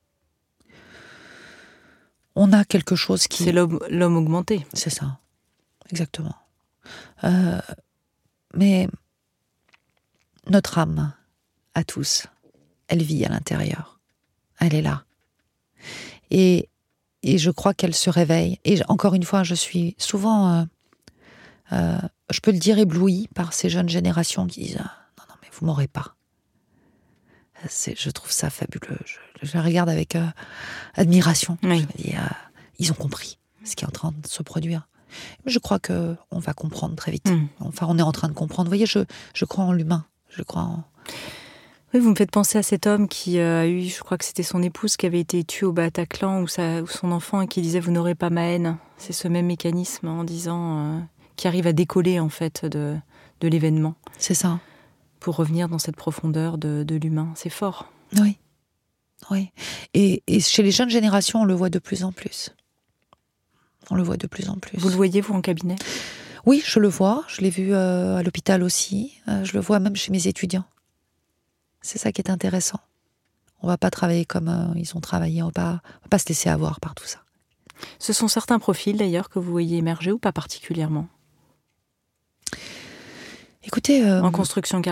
On a quelque chose qui... C'est l'homme, l'homme augmenté. C'est ça, exactement. Euh, mais notre âme, à tous, elle vit à l'intérieur. Elle est là. Et, et je crois qu'elle se réveille. Et encore une fois, je suis souvent, euh, euh, je peux le dire, éblouie par ces jeunes générations qui disent ah, « Non, non, mais vous m'aurez pas ». C'est, je trouve ça fabuleux. Je, je la regarde avec euh, admiration. Oui. Je me dis, euh, ils ont compris ce qui est en train de se produire. Je crois que on va comprendre très vite. Mm. Enfin, on est en train de comprendre. Vous voyez, je, je crois en l'humain. Je crois en... Oui, vous me faites penser à cet homme qui euh, a eu, je crois que c'était son épouse qui avait été tuée au Bataclan, ou, sa, ou son enfant, et qui disait « Vous n'aurez pas ma haine ». C'est ce même mécanisme en disant euh, qui arrive à décoller en fait de, de l'événement. C'est ça. Pour revenir dans cette profondeur de, de l'humain. C'est fort. Oui. Oui. Et, et chez les jeunes générations, on le voit de plus en plus. On le voit de plus en plus. Vous le voyez, vous, en cabinet ? Oui, je le vois. Je l'ai vu euh, à l'hôpital aussi. Euh, je le vois même chez mes étudiants. C'est ça qui est intéressant. On ne va pas travailler comme euh, ils ont travaillé. On ne va pas se laisser avoir par tout ça. Ce sont certains profils, d'ailleurs, que vous voyez émerger ou pas particulièrement ? Écoutez... Euh, en construction caractérielle ?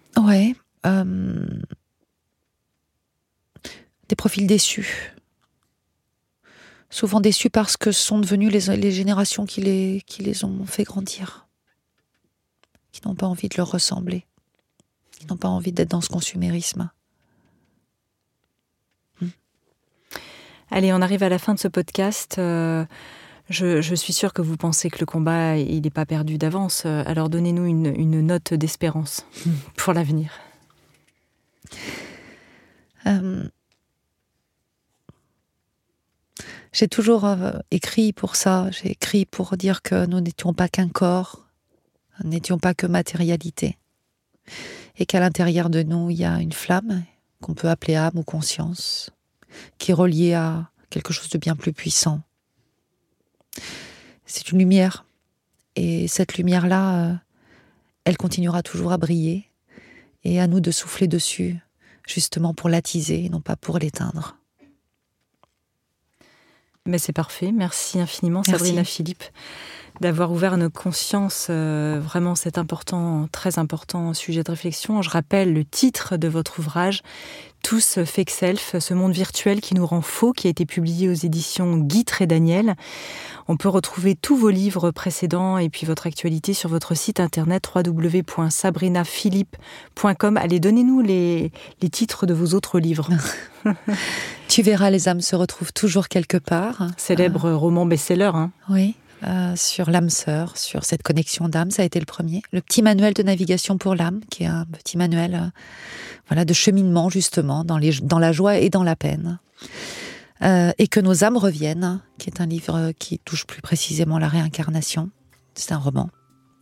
Ouais. euh, des profils déçus. Souvent déçus parce que ce sont devenues les, les générations qui les, qui les ont fait grandir, qui n'ont pas envie de leur ressembler, qui n'ont pas envie d'être dans ce consumérisme. Hmm. Allez, on arrive à la fin de ce podcast. Euh, je, je suis sûre que vous pensez que le combat, il n'est pas perdu d'avance. Alors donnez-nous une, une note d'espérance hmm. pour l'avenir. Euh... J'ai toujours euh, écrit pour ça, j'ai écrit pour dire que nous n'étions pas qu'un corps, nous n'étions pas que matérialité, et qu'à l'intérieur de nous, il y a une flamme qu'on peut appeler âme ou conscience, qui est reliée à quelque chose de bien plus puissant. C'est une lumière, et cette lumière-là, euh, elle continuera toujours à briller, et à nous de souffler dessus, justement pour l'attiser, non pas pour l'éteindre. Mais c'est parfait. Merci infiniment, Merci. Sabrina Philippe, d'avoir ouvert nos consciences. Euh, vraiment, cet important, très important sujet de réflexion. Je rappelle le titre de votre ouvrage, Tous Fake Self, ce monde virtuel qui nous rend faux, qui a été publié aux éditions Guy Trédaniel. On peut retrouver tous vos livres précédents et puis votre actualité sur votre site internet w w w point sabrina philippe point com. Allez, donnez-nous les, les titres de vos autres livres. Tu verras, les âmes se retrouvent toujours quelque part. Célèbre euh, roman best-seller. Hein. Oui, euh, sur l'âme sœur, sur cette connexion d'âme, ça a été le premier. Le petit manuel de navigation pour l'âme, qui est un petit manuel euh, voilà, de cheminement, justement, dans, les, dans la joie et dans la peine. Euh, et que nos âmes reviennent, qui est un livre qui touche plus précisément la réincarnation. C'est un roman.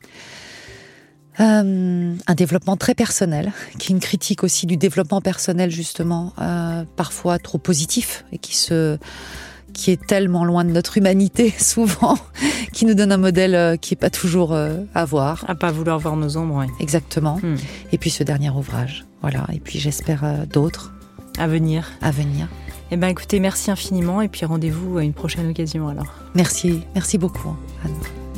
Euh, un développement très personnel, qui est une critique aussi du développement personnel, justement, euh, parfois trop positif, et qui, se, qui est tellement loin de notre humanité, souvent, qui nous donne un modèle qui n'est pas toujours euh, à voir. À pas vouloir voir nos ombres, oui. Exactement. Hmm. Et puis ce dernier ouvrage, voilà. Et puis j'espère euh, d'autres. À venir. À venir. Eh bien, écoutez, merci infiniment, et puis rendez-vous à une prochaine occasion, alors. Merci, merci beaucoup, Anne.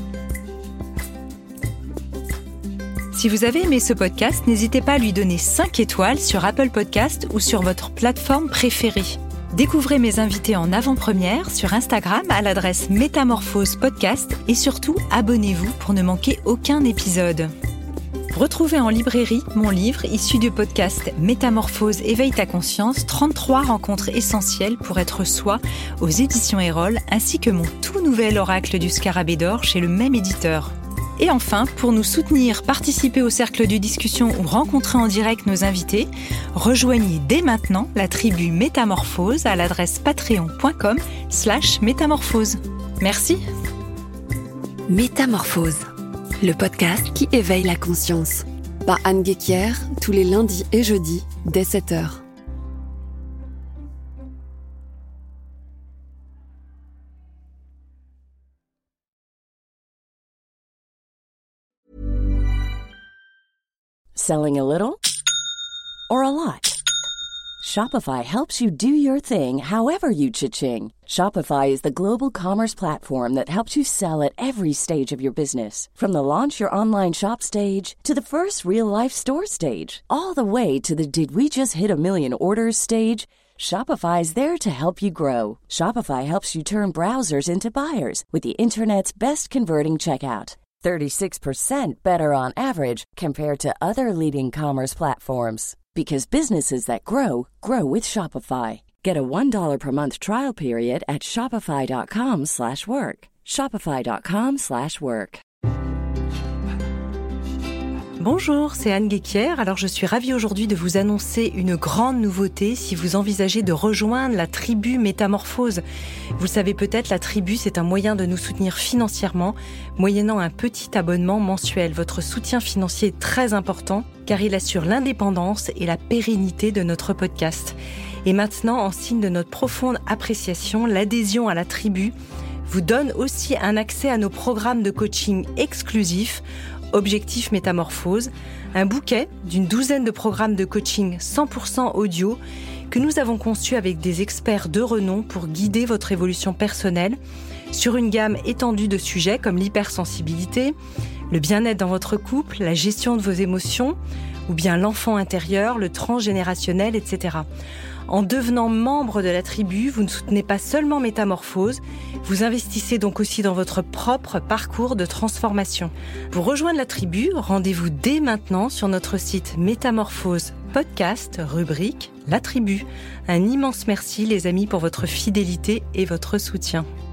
Si vous avez aimé ce podcast, n'hésitez pas à lui donner cinq étoiles sur Apple Podcast ou sur votre plateforme préférée. Découvrez mes invités en avant-première sur Instagram à l'adresse Métamorphose Podcast et surtout, abonnez-vous pour ne manquer aucun épisode. Retrouvez en librairie mon livre issu du podcast Métamorphose, éveille ta conscience, trente-trois rencontres essentielles pour être soi aux éditions Erol, ainsi que mon tout nouvel oracle du Scarabée d'or chez le même éditeur. Et enfin, pour nous soutenir, participer au cercle de discussion ou rencontrer en direct nos invités, rejoignez dès maintenant la tribu Métamorphose à l'adresse patreon.com slash métamorphose. Merci. Métamorphose, le podcast qui éveille la conscience. Par Anne Guéquière, tous les lundis et jeudis, dès sept heures. Selling a little or a lot? Shopify helps you do your thing however you cha-ching. Shopify is the global commerce platform that helps you sell at every stage of your business. From the launch your online shop stage to the first real-life store stage, all the way to the did we just hit a million orders stage. Shopify is there to help you grow. Shopify helps you turn browsers into buyers with the internet's best converting checkout. thirty-six percent better on average compared to other leading commerce platforms. Because businesses that grow, grow with Shopify. Get a one dollar per month trial period at shopify.com slash work. Shopify.com slash work. Bonjour, c'est Anne Guéquière. Alors je suis ravie aujourd'hui de vous annoncer une grande nouveauté si vous envisagez de rejoindre la tribu Métamorphose. Vous le savez peut-être, la tribu, c'est un moyen de nous soutenir financièrement, moyennant un petit abonnement mensuel. Votre soutien financier est très important car il assure l'indépendance et la pérennité de notre podcast. Et maintenant, en signe de notre profonde appréciation, l'adhésion à la tribu vous donne aussi un accès à nos programmes de coaching exclusifs, Objectif Métamorphose, un bouquet d'une douzaine de programmes de coaching cent pour cent audio que nous avons conçus avec des experts de renom pour guider votre évolution personnelle sur une gamme étendue de sujets comme l'hypersensibilité, Le bien-être dans votre couple, la gestion de vos émotions, ou bien l'enfant intérieur, le transgénérationnel, et cetera. En devenant membre de la tribu, vous ne soutenez pas seulement Métamorphose, vous investissez donc aussi dans votre propre parcours de transformation. Pour rejoindre la tribu, rendez-vous dès maintenant sur notre site Métamorphose Podcast, rubrique La Tribu. Un immense merci les amis pour votre fidélité et votre soutien.